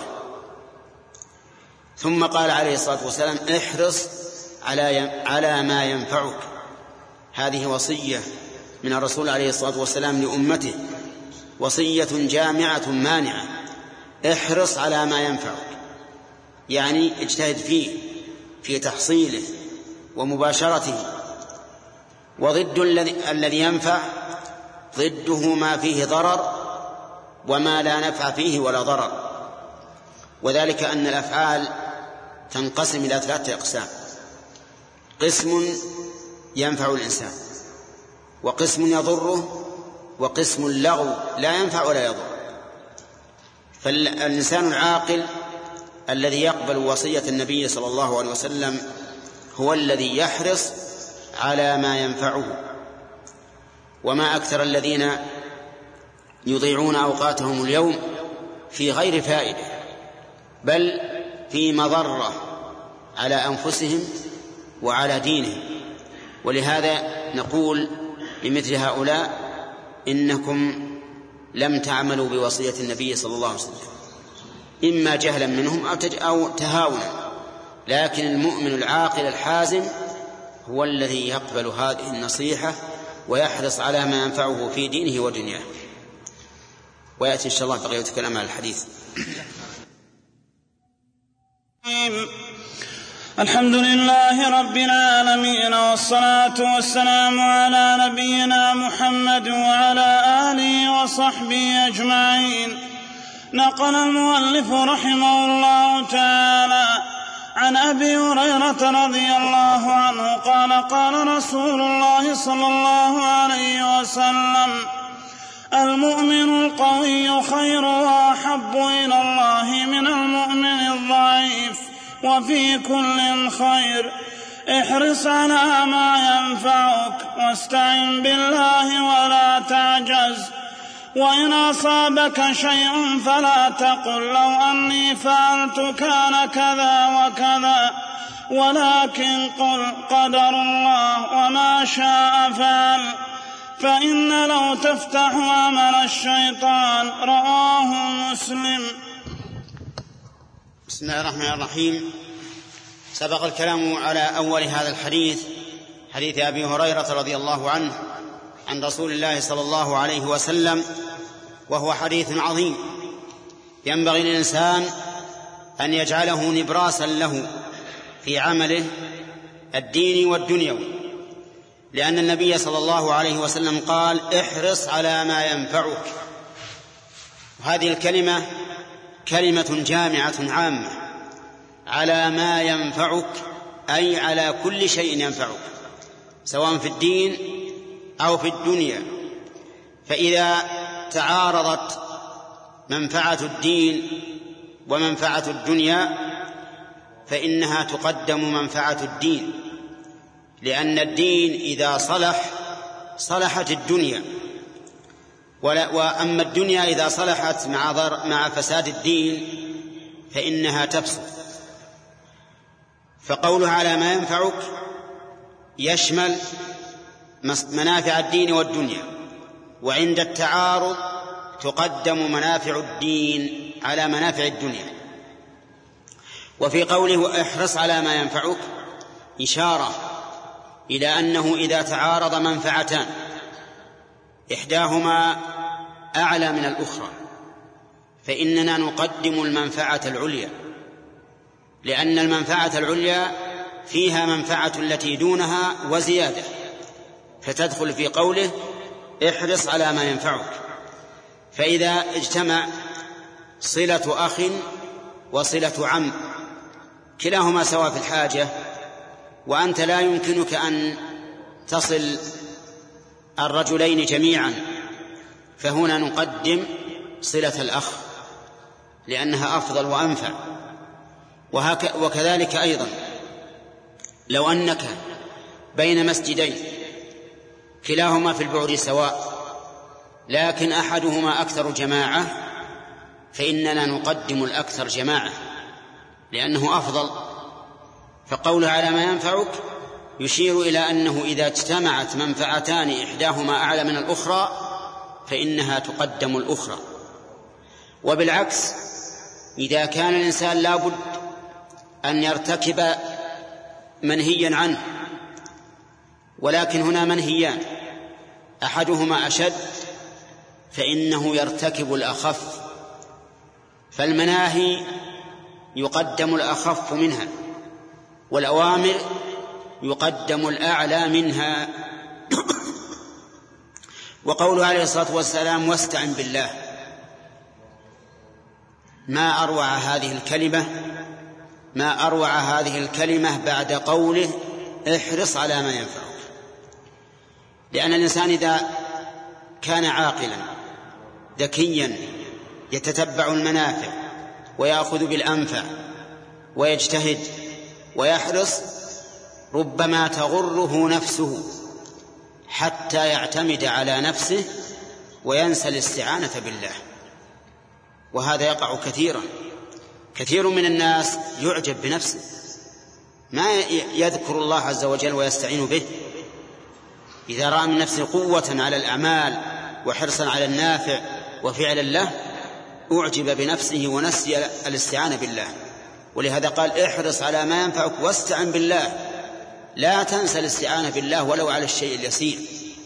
ثم قال عليه الصلاة والسلام احرص على على ما ينفعك. هذه وصية من الرسول عليه الصلاة والسلام لأمته، وصية جامعة مانعة. احرص على ما ينفعك يعني اجتهد فيه في تحصيله ومباشرته. وضد الذي ينفع ضده ما فيه ضرر وما لا نفع فيه ولا ضرر. وذلك أن الأفعال تنقسم إلى ثلاثة أقسام: قسم ينفع الإنسان، وقسم يضره، وقسم لغو لا ينفع ولا يضر. فالإنسان العاقل الذي يقبل وصية النبي صلى الله عليه وسلم هو الذي يحرص على ما ينفعه. وما أكثر الذين يضيعون أوقاتهم اليوم في غير فائدة بل في مضرة على أنفسهم وعلى دينهم. ولهذا نقول لمثل هؤلاء إنكم لم تعملوا بوصية النبي صلى الله عليه وسلم، إما جهلا منهم أو تهاونا. لكن المؤمن العاقل الحازم هو الذي يقبل هذه النصيحة ويحرص على ما ينفعه في دينه ودنياه. ويأتي إن شاء الله بقية كلام على الحديث. الحمد لله رب العالمين، والصلاة والسلام على نبينا محمد وعلى آله وصحبه أجمعين. نقل المؤلف رحمه الله تعالى عن أبي هريرة رضي الله عنه قال قال رسول الله صلى الله عليه وسلم المؤمن القوي خير وأحب إلى الله من المؤمن الضعيف وفي كل خير احرص على ما ينفعك واستعن بالله ولا تعجز وإن أصابك شيء فلا تقل لو أني فعلت كان كذا وكذا ولكن قل قدر الله وما شاء فعل فإن لو تفتح عمل الشيطان. رواه مسلم. بسم الله الرحمن الرحيم. سبق الكلام على أول هذا الحديث، حديث أبي هريرة رضي الله عنه عن رسول الله صلى الله عليه وسلم، وهو حديث عظيم ينبغي للإنسان أن يجعله نبراسا له في عمله الديني والدنيوي، لأن النبي صلى الله عليه وسلم قال احرص على ما ينفعك. هذه الكلمة كلمة جامعة عامة، على ما ينفعك أي على كل شيء ينفعك سواء في الدين أو في الدنيا. فإذا تعارضت منفعة الدين ومنفعة الدنيا فإنها تقدم منفعة الدين، لأن الدين إذا صلح صلحت الدنيا، وأما الدنيا إذا صلحت مع, مع فساد الدين فإنها تفسد. فقولها على ما ينفعك يشمل منافع الدين والدنيا، وعند التعارض تقدم منافع الدين على منافع الدنيا. وفي قوله احرص على ما ينفعك إشارة إلى أنه إذا تعارض منفعتان إحداهما أعلى من الأخرى فإننا نقدم المنفعة العليا، لأن المنفعة العليا فيها منفعة التي دونها وزيادة، فتدخل في قوله احرص على ما ينفعك. فإذا اجتمع صلة أخ وصلة عم كلاهما سواء في الحاجة، وأنت لا يمكنك أن تصل الرجلين جميعا، فهنا نقدم صلة الأخ لأنها أفضل وأنفع. وكذلك أيضا لو أنك بين مسجدين كلاهما في البعد سواء لكن أحدهما أكثر جماعة فإننا نقدم الأكثر جماعة لأنه أفضل. فقولها على ما ينفعك يشير إلى أنه إذا اجتمعت منفعتان إحداهما أعلى من الأخرى فإنها تقدم الأخرى. وبالعكس إذا كان الإنسان لابد أن يرتكب منهيا عنه ولكن هنا منهيان أحدهما أشد فإنه يرتكب الأخف، فالمناهي يقدم الأخف منها والأوامر يقدم الأعلى منها. وقوله عليه الصلاة والسلام واستعن بالله، ما أروع هذه الكلمة ما أروع هذه الكلمة بعد قوله احرص على ما ينفعك، لأن الإنسان إذا كان عاقلا ذكيا يتتبع المنافع ويأخذ بالأنفع ويجتهد ويحرص ربما تغره نفسه حتى يعتمد على نفسه وينسى الاستعانة بالله، وهذا يقع كثيرا. كثير من الناس يعجب بنفسه ما يذكر الله عز وجل ويستعين به، إذا رأى من نفسه قوة على الأعمال وحرصا على النافع وفعلا له أعجب بنفسه ونسي الاستعانة بالله. ولهذا قال احرص على ما ينفعك واستعن بالله، لا تنسى الاستعانة بالله ولو على الشيء اليسير.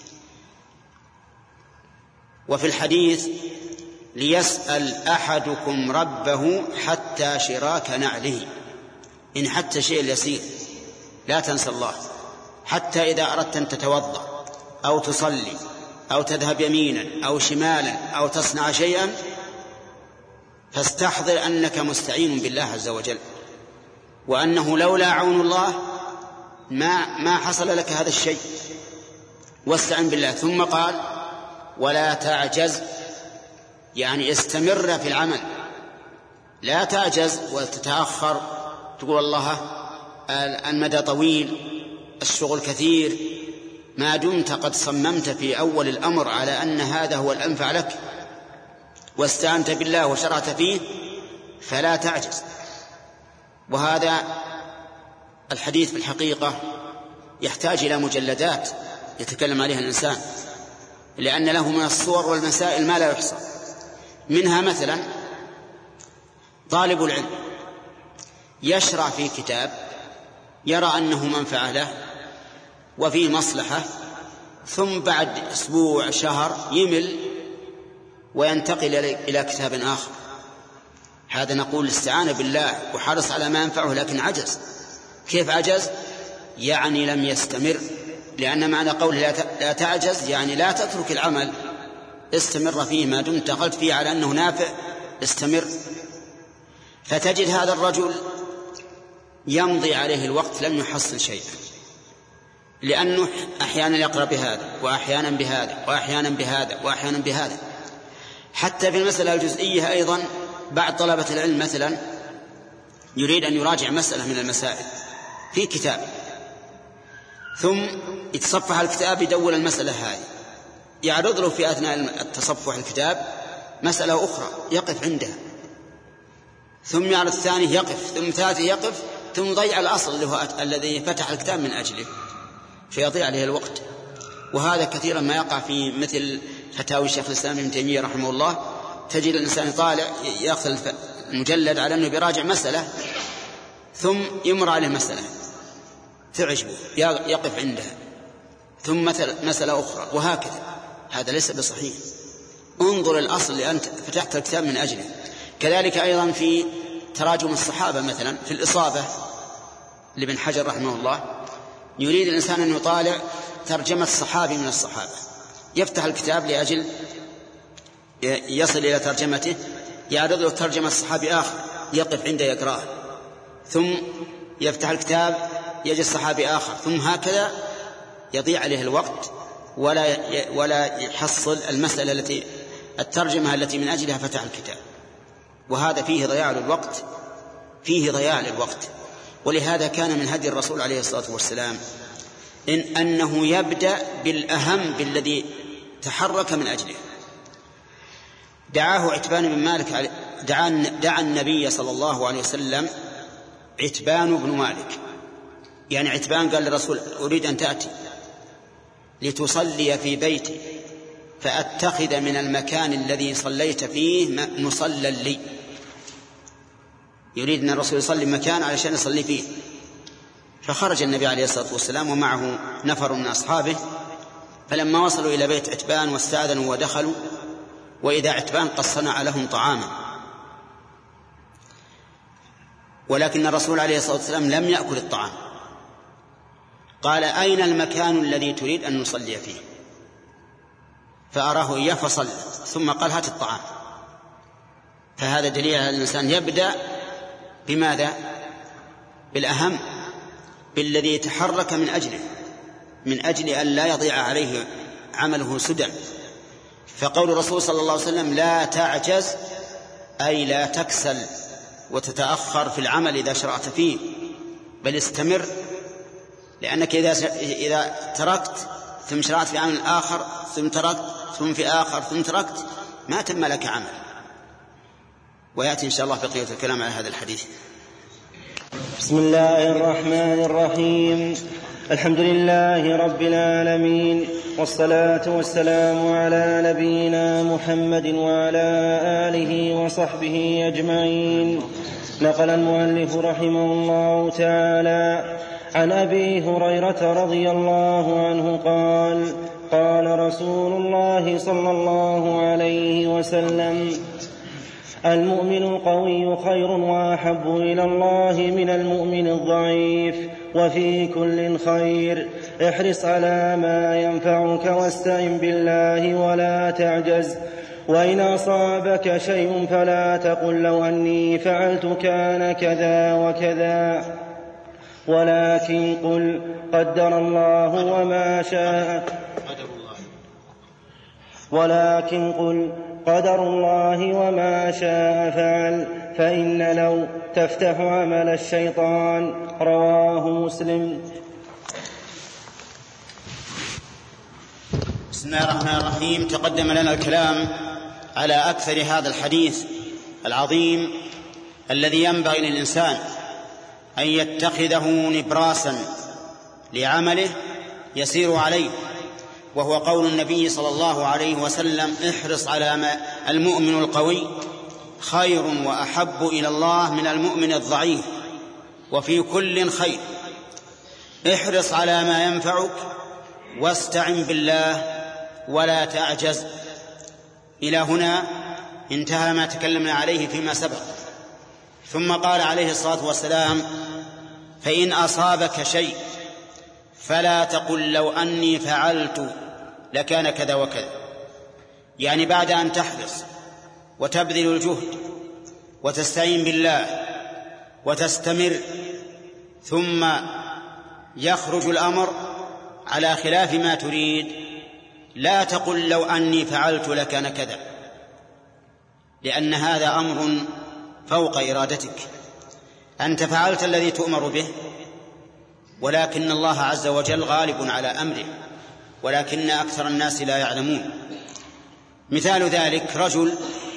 وفي الحديث ليسأل أحدكم ربه حتى شراك نعله، إن حتى شيء اليسير لا تنسى الله، حتى إذا أردت أن تتوضأ أو تصلي أو تذهب يمينا أو شمالا أو تصنع شيئا فاستحضر أنك مستعين بالله عز وجل، وأنه لولا عون الله ما ما حصل لك هذا الشيء، واستعن بالله. ثم قال ولا تعجز، يعني استمر في العمل، لا تعجز وتتأخر تقول الله المدى طويل، الشغل كثير، ما دمت قد صممت في أول الأمر على أن هذا هو الأنفع لك واستعنت بالله وشرعت فيه فلا تعجز. وهذا الحديث في الحقيقة يحتاج إلى مجلدات يتكلم عليها الإنسان، لأن له من الصور والمسائل ما لا يحصى. منها مثلا طالب العلم يشرع في كتاب يرى أنه منفعة له وفيه مصلحة، ثم بعد أسبوع شهر يمل وينتقل إلى كتاب آخر. هذا نقول استعان بالله وحرص على ما ينفعه لكن عجز. كيف عجز؟ يعني لم يستمر، لأن معنى قوله لا تعجز يعني لا تترك العمل، استمر فيه ما دمت قلت فيه على أنه نافع، استمر. فتجد هذا الرجل يمضي عليه الوقت لم يحصل شيئا، لأنه أحيانا يقرأ بهذا وأحيانا بهذا وأحيانا بهذا وأحيانا بهذا. حتى في المسألة الجزئية أيضا بعض طلبة العلم مثلا يريد أن يراجع مسألة من المسائل في كتاب، ثم يتصفح الكتاب يدور المسألة هذه، يعرض له في أثناء التصفح الكتاب مسألة أخرى يقف عندها، ثم يعرض الثاني يقف، ثم ثالث يقف، ثم يضيع الأصل اللي هو الذي فتح الكتاب من أجله، فيضيع عليه الوقت. وهذا كثيرا ما يقع في مثل فتاوي الشيخ الإسلام ابن تيمية رحمه الله، تجد الإنسان يطالع يأخذ المجلد على أنه بيراجع مسألة ثم يمر عليه مسألة تعجبه يقف عندها، ثم مسألة أخرى، وهكذا. هذا ليس بصحيح. انظر الأصل اللي أنت فتحت الكتاب من أجله. كذلك أيضا في تراجم الصحابة مثلا في الإصابة لابن حجر رحمه الله، يريد الإنسان أن يطالع ترجمة صحابي من الصحابة، يفتح الكتاب لأجل يصل إلى ترجمته، يعرض له ترجمة الصحابي آخر يقف عنده يقرأه، ثم يفتح الكتاب يجد الصحابي آخر، ثم هكذا يضيع عليه الوقت ولا ولا يحصل المسألة التي الترجمة التي من أجلها فتح الكتاب. وهذا فيه ضياع للوقت، فيه ضياع للوقت. ولهذا كان من هدي الرسول عليه الصلاة والسلام إن أنه يبدأ بالأهم بالذي تحرك من أجله. دعاه عتبان بن مالك، دعا, دعا النبي صلى الله عليه وسلم عتبان بن مالك، يعني عتبان قال للرسول أريد أن تأتي لتصلي في بيتي فأتخذ من المكان الذي صليت فيه مصلى لي. يريد أن الرسول يصلي مكان علشان يصلي فيه. فخرج النبي عليه الصلاة والسلام ومعه نفر من أصحابه، فلما وصلوا إلى بيت عتبان واستأذنوا ودخلوا، وإذا عتبان قد صنع لهم طعاما، ولكن الرسول عليه الصلاة والسلام لم يأكل الطعام. قال أين المكان الذي تريد أن نصلي فيه؟ فأراه إياه فصلى، ثم قال هات الطعام. فهذا دليل على الإنسان يبدأ بماذا؟ بالأهم، بالذي يتحرك من أجله، من أجل أن لا يضيع عليه عمله سدى. فقول الرسول صلى الله عليه وسلم لا تعجز أي لا تكسل وتتأخر في العمل إذا شرعت فيه، بل استمر، لأنك إذا إذا تركت ثم شرعت في عمل آخر ثم تركت ثم في آخر ثم تركت ما تم لك عمل. ويأتي إن شاء الله بقية الكلام على هذا الحديث. بسم الله الرحمن الرحيم. الحمد لله رب العالمين، والصلاة والسلام على نبينا محمد وعلى آله وصحبه أجمعين. نقل المؤلف رحمه الله تعالى عن أبي هريرة رضي الله عنه قال قال رسول الله صلى الله عليه وسلم المؤمن القوي خير وأحب إلى الله من المؤمن الضعيف، وفي كل خير. احرص على ما ينفعك واستعن بالله ولا تعجز، وإن أصابك شيء فلا تقل لو أني فعلت كان كذا وكذا، ولكن قل قدر الله وما شاء ولكن قل قدر الله وما شاء فعل، فإن لو تفتح عمل الشيطان. رواه مسلم. بسم الله الرحمن الرحيم. تقدم لنا الكلام على أكثر هذا الحديث العظيم الذي ينبغي للإنسان أن يتخذه نبراسا لعمله يسير عليه، وهو قول النبي صلى الله عليه وسلم: احرص على ما المؤمن القوي خير وأحب إلى الله من المؤمن الضعيف، وفي كل خير. احرص على ما ينفعك واستعن بالله ولا تعجز. إلى هنا انتهى ما تكلمنا عليه فيما سبق. ثم قال عليه الصلاة والسلام: فإن أصابك شيء فلا تقل لو أني فعلت لكان كذا وكذا. يعني بعد أن تحرص وتبذل الجهد وتستعين بالله وتستمر، ثم يخرج الأمر على خلاف ما تريد، لا تقل لو أني فعلت لكان كذا، لأن هذا أمر فوق إرادتك. أنت فعلت الذي تؤمر به، ولكن الله عز وجل غالب على أمره، ولكن أكثر الناس لا يعلمون. مثال ذلك: رجل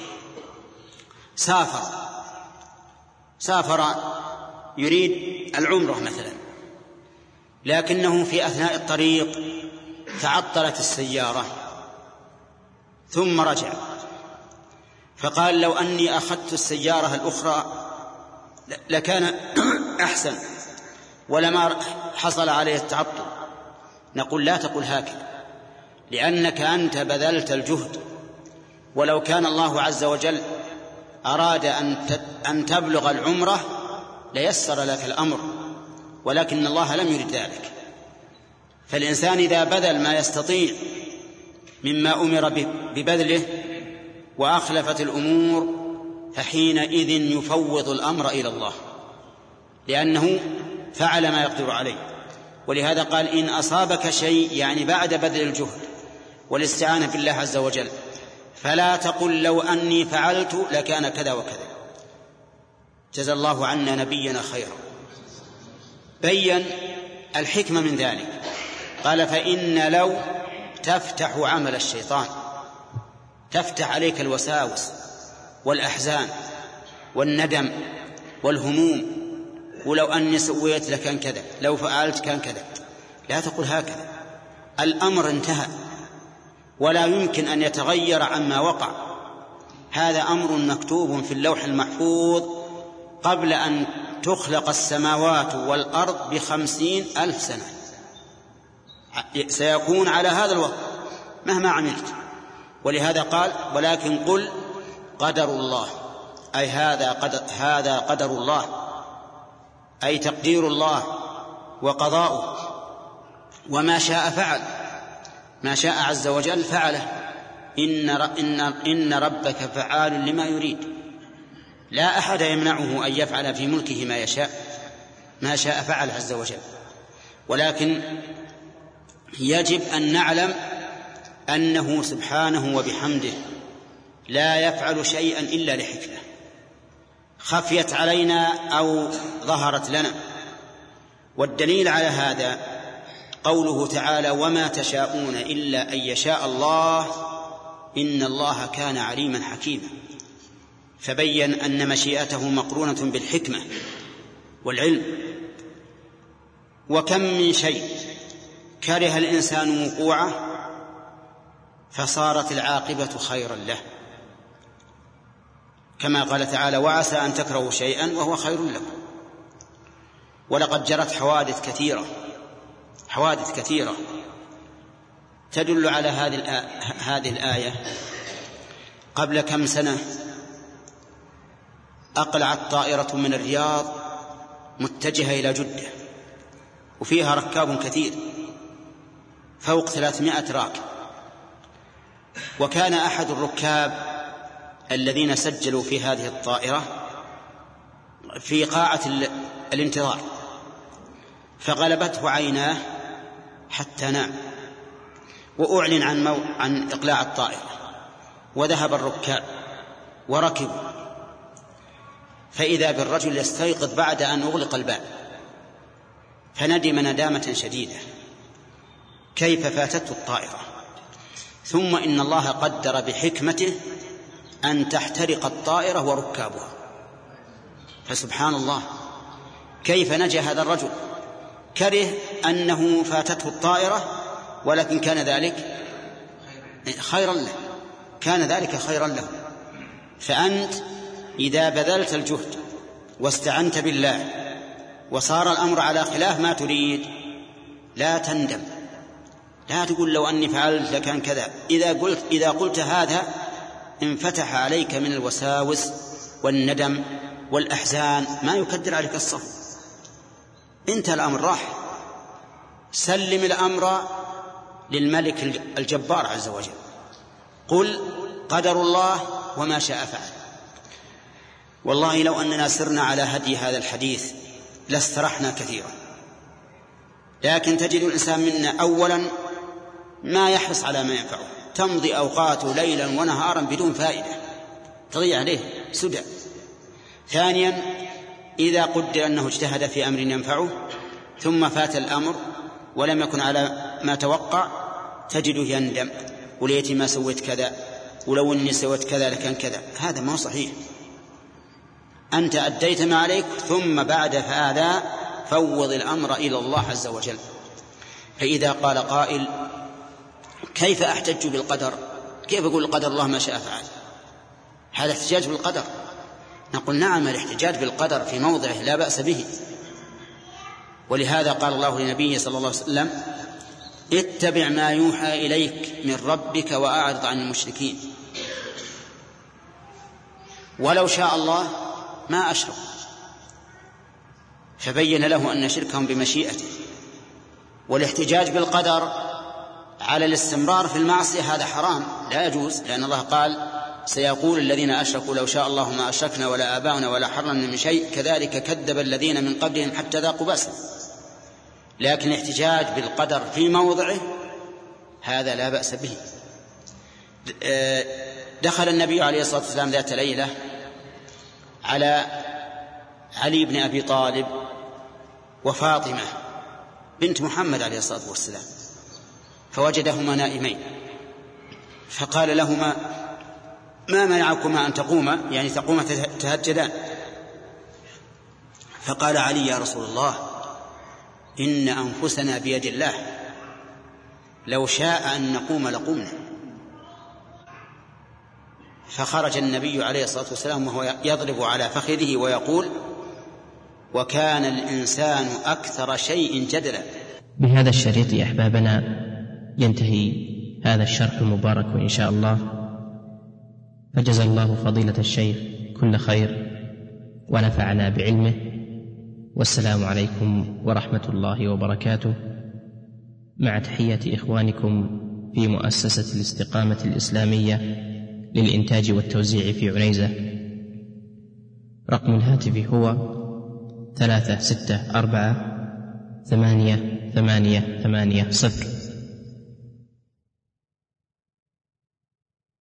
سافر سافر يريد العمرة مثلا، لكنه في أثناء الطريق تعطلت السيارة ثم رجع، فقال: لو أني أخذت السيارة الأخرى لكان أحسن ولما حصل عليه التعطل. نقول: لا تقل هكذا، لأنك أنت بذلت الجهد، ولو كان الله عز وجل أراد أن تبلغ العمرة ليسر لك الأمر، ولكن الله لم يرد ذلك. فالإنسان إذا بذل ما يستطيع مما أمر ببذله وأخلفت الأمور فحينئذ يفوض الأمر إلى الله، لأنه فعل ما يقدر عليه. ولهذا قال: إن أصابك شيء، يعني بعد بذل الجهد والاستعانة بالله عز وجل، فلا تقل لو أني فعلت لكان كذا وكذا. جزا الله عنا نبينا خيرا. بين الحكمة من ذلك، قال: فإن لو تفتح عمل الشيطان، تفتح عليك الوساوس والأحزان والندم والهموم، ولو أني سويت لكان كذا، لو فعلت كان كذا. لا تقول هكذا، الأمر انتهى ولا يمكن أن يتغير عما وقع. هذا أمر مكتوب في اللوح المحفوظ قبل أن تخلق السماوات والأرض بخمسين ألف سنة، سيكون على هذا الوقت مهما عملت. ولهذا قال: ولكن قل قدر الله، أي هذا قدر, هذا قدر الله، أي تقدير الله وقضاؤه، وما شاء فعل، ما شاء عز وجل فعله. إن, إن, إن ربك فعال لما يريد، لا أحد يمنعه أن يفعل في ملكه ما يشاء، ما شاء فعل عز وجل. ولكن يجب أن نعلم أنه سبحانه وبحمده لا يفعل شيئا إلا لحكمة خفيت علينا أو ظهرت لنا. والدليل على هذا قوله تعالى: وما تشاءون إلا أن يشاء الله إن الله كان عليما حكيما. فبين أن مشيئته مقرونة بالحكمة والعلم. وكم من شيء كره الإنسان وقوعه فصارت العاقبة خيرا له، كما قال تعالى: وعسى أن تكرهوا شيئا وهو خير لكم. ولقد جرت حوادث كثيرة حوادث كثيرة تدل على هذه الآية. قبل كم سنة أقلعت طائرة من الرياض متجهة إلى جدة، وفيها ركاب كثير فوق ثلاثمائة راكب. وكان أحد الركاب الذين سجلوا في هذه الطائرة في قاعة الانتظار، فغلبته عيناه حتى نام، وأعلن عن, مو... عن إقلاع الطائرة، وذهب الركاب وركبوا، فإذا بالرجل يستيقظ بعد أن أغلق الباب، فندم ندامة شديدة كيف فاتته الطائرة. ثم إن الله قدر بحكمته أن تحترق الطائرة وركابها، فسبحان الله كيف نجا هذا الرجل، كره أنه فاتته الطائرة ولكن كان ذلك خيرا له، كان ذلك خيرا له. فأنت إذا بذلت الجهد واستعنت بالله وصار الأمر على خلاف ما تريد لا تندم، لا تقول لو أني فعلت لكان كذا. إذا قلت, إذا قلت هذا انفتح عليك من الوساوس والندم والأحزان ما يكدر عليك الصف. انت الأمر راح، سلم الأمر للملك الجبار عز وجل، قل قدر الله وما شاء فعل. والله لو أننا سرنا على هدي هذا الحديث لاسترحنا كثيرا، لكن تجد الإنسان منا أولا ما يحرص على ما ينفعه، تمضي أوقاته ليلا ونهارا بدون فائدة تضيع عليه سدى. ثانيا إذا قدر أنه اجتهد في أمر ينفعه ثم فات الأمر ولم يكن على ما توقع تجده يندم، وليتي ما سويت كذا، ولو أني سويت كذا لكان كذا. هذا ما صحيح. أنت أديت ما عليك، ثم بعد هذا فوض الأمر إلى الله عز وجل. فإذا قال قائل كيف أحتج بالقدر، كيف أقول القدر الله ما شاء فعل، هذا احتجاج بالقدر. نقول نعم الاحتجاج بالقدر في موضعه لا بأس به، ولهذا قال الله لنبيه صلى الله عليه وسلم اتبع ما يوحى إليك من ربك وأعرض عن المشركين. ولو شاء الله ما أشرك، فبين له أن شركهم بمشيئته. والاحتجاج بالقدر على الاستمرار في المعصية هذا حرام لا يجوز، لأن الله قال سيقول الذين أشركوا لو شاء الله ما أشركنا ولا آباؤنا ولا حرمنا من شيء كذلك كذب الذين من قبلهم حتى ذاقوا بأسنا. لكن الاحتجاج بالقدر في موضعه هذا لا بأس به. دخل النبي عليه الصلاة والسلام ذات ليلة على علي بن أبي طالب وفاطمة بنت محمد عليه الصلاة والسلام، فوجدهما نائمين، فقال لهما ما منعكما أن تقوما، يعني تقوما تهجدان. فقال علي يا رسول الله إن أنفسنا بيد الله، لو شاء أن نقوم لقمنا. فخرج النبي عليه الصلاة والسلام وهو يضرب على فخذه ويقول وكان الإنسان أكثر شيء جدلا. بهذا الشريط يا أحبابنا ينتهي هذا الشرح المبارك إن شاء الله، فجزى الله فضيلة الشيخ كل خير ونفعنا بعلمه، والسلام عليكم ورحمة الله وبركاته، مع تحية إخوانكم في مؤسسة الاستقامة الإسلامية للإنتاج والتوزيع في عنيزة. رقم الهاتف هو ثلاثة ستة أربعة ثمانية ثمانية ثمانية صفر.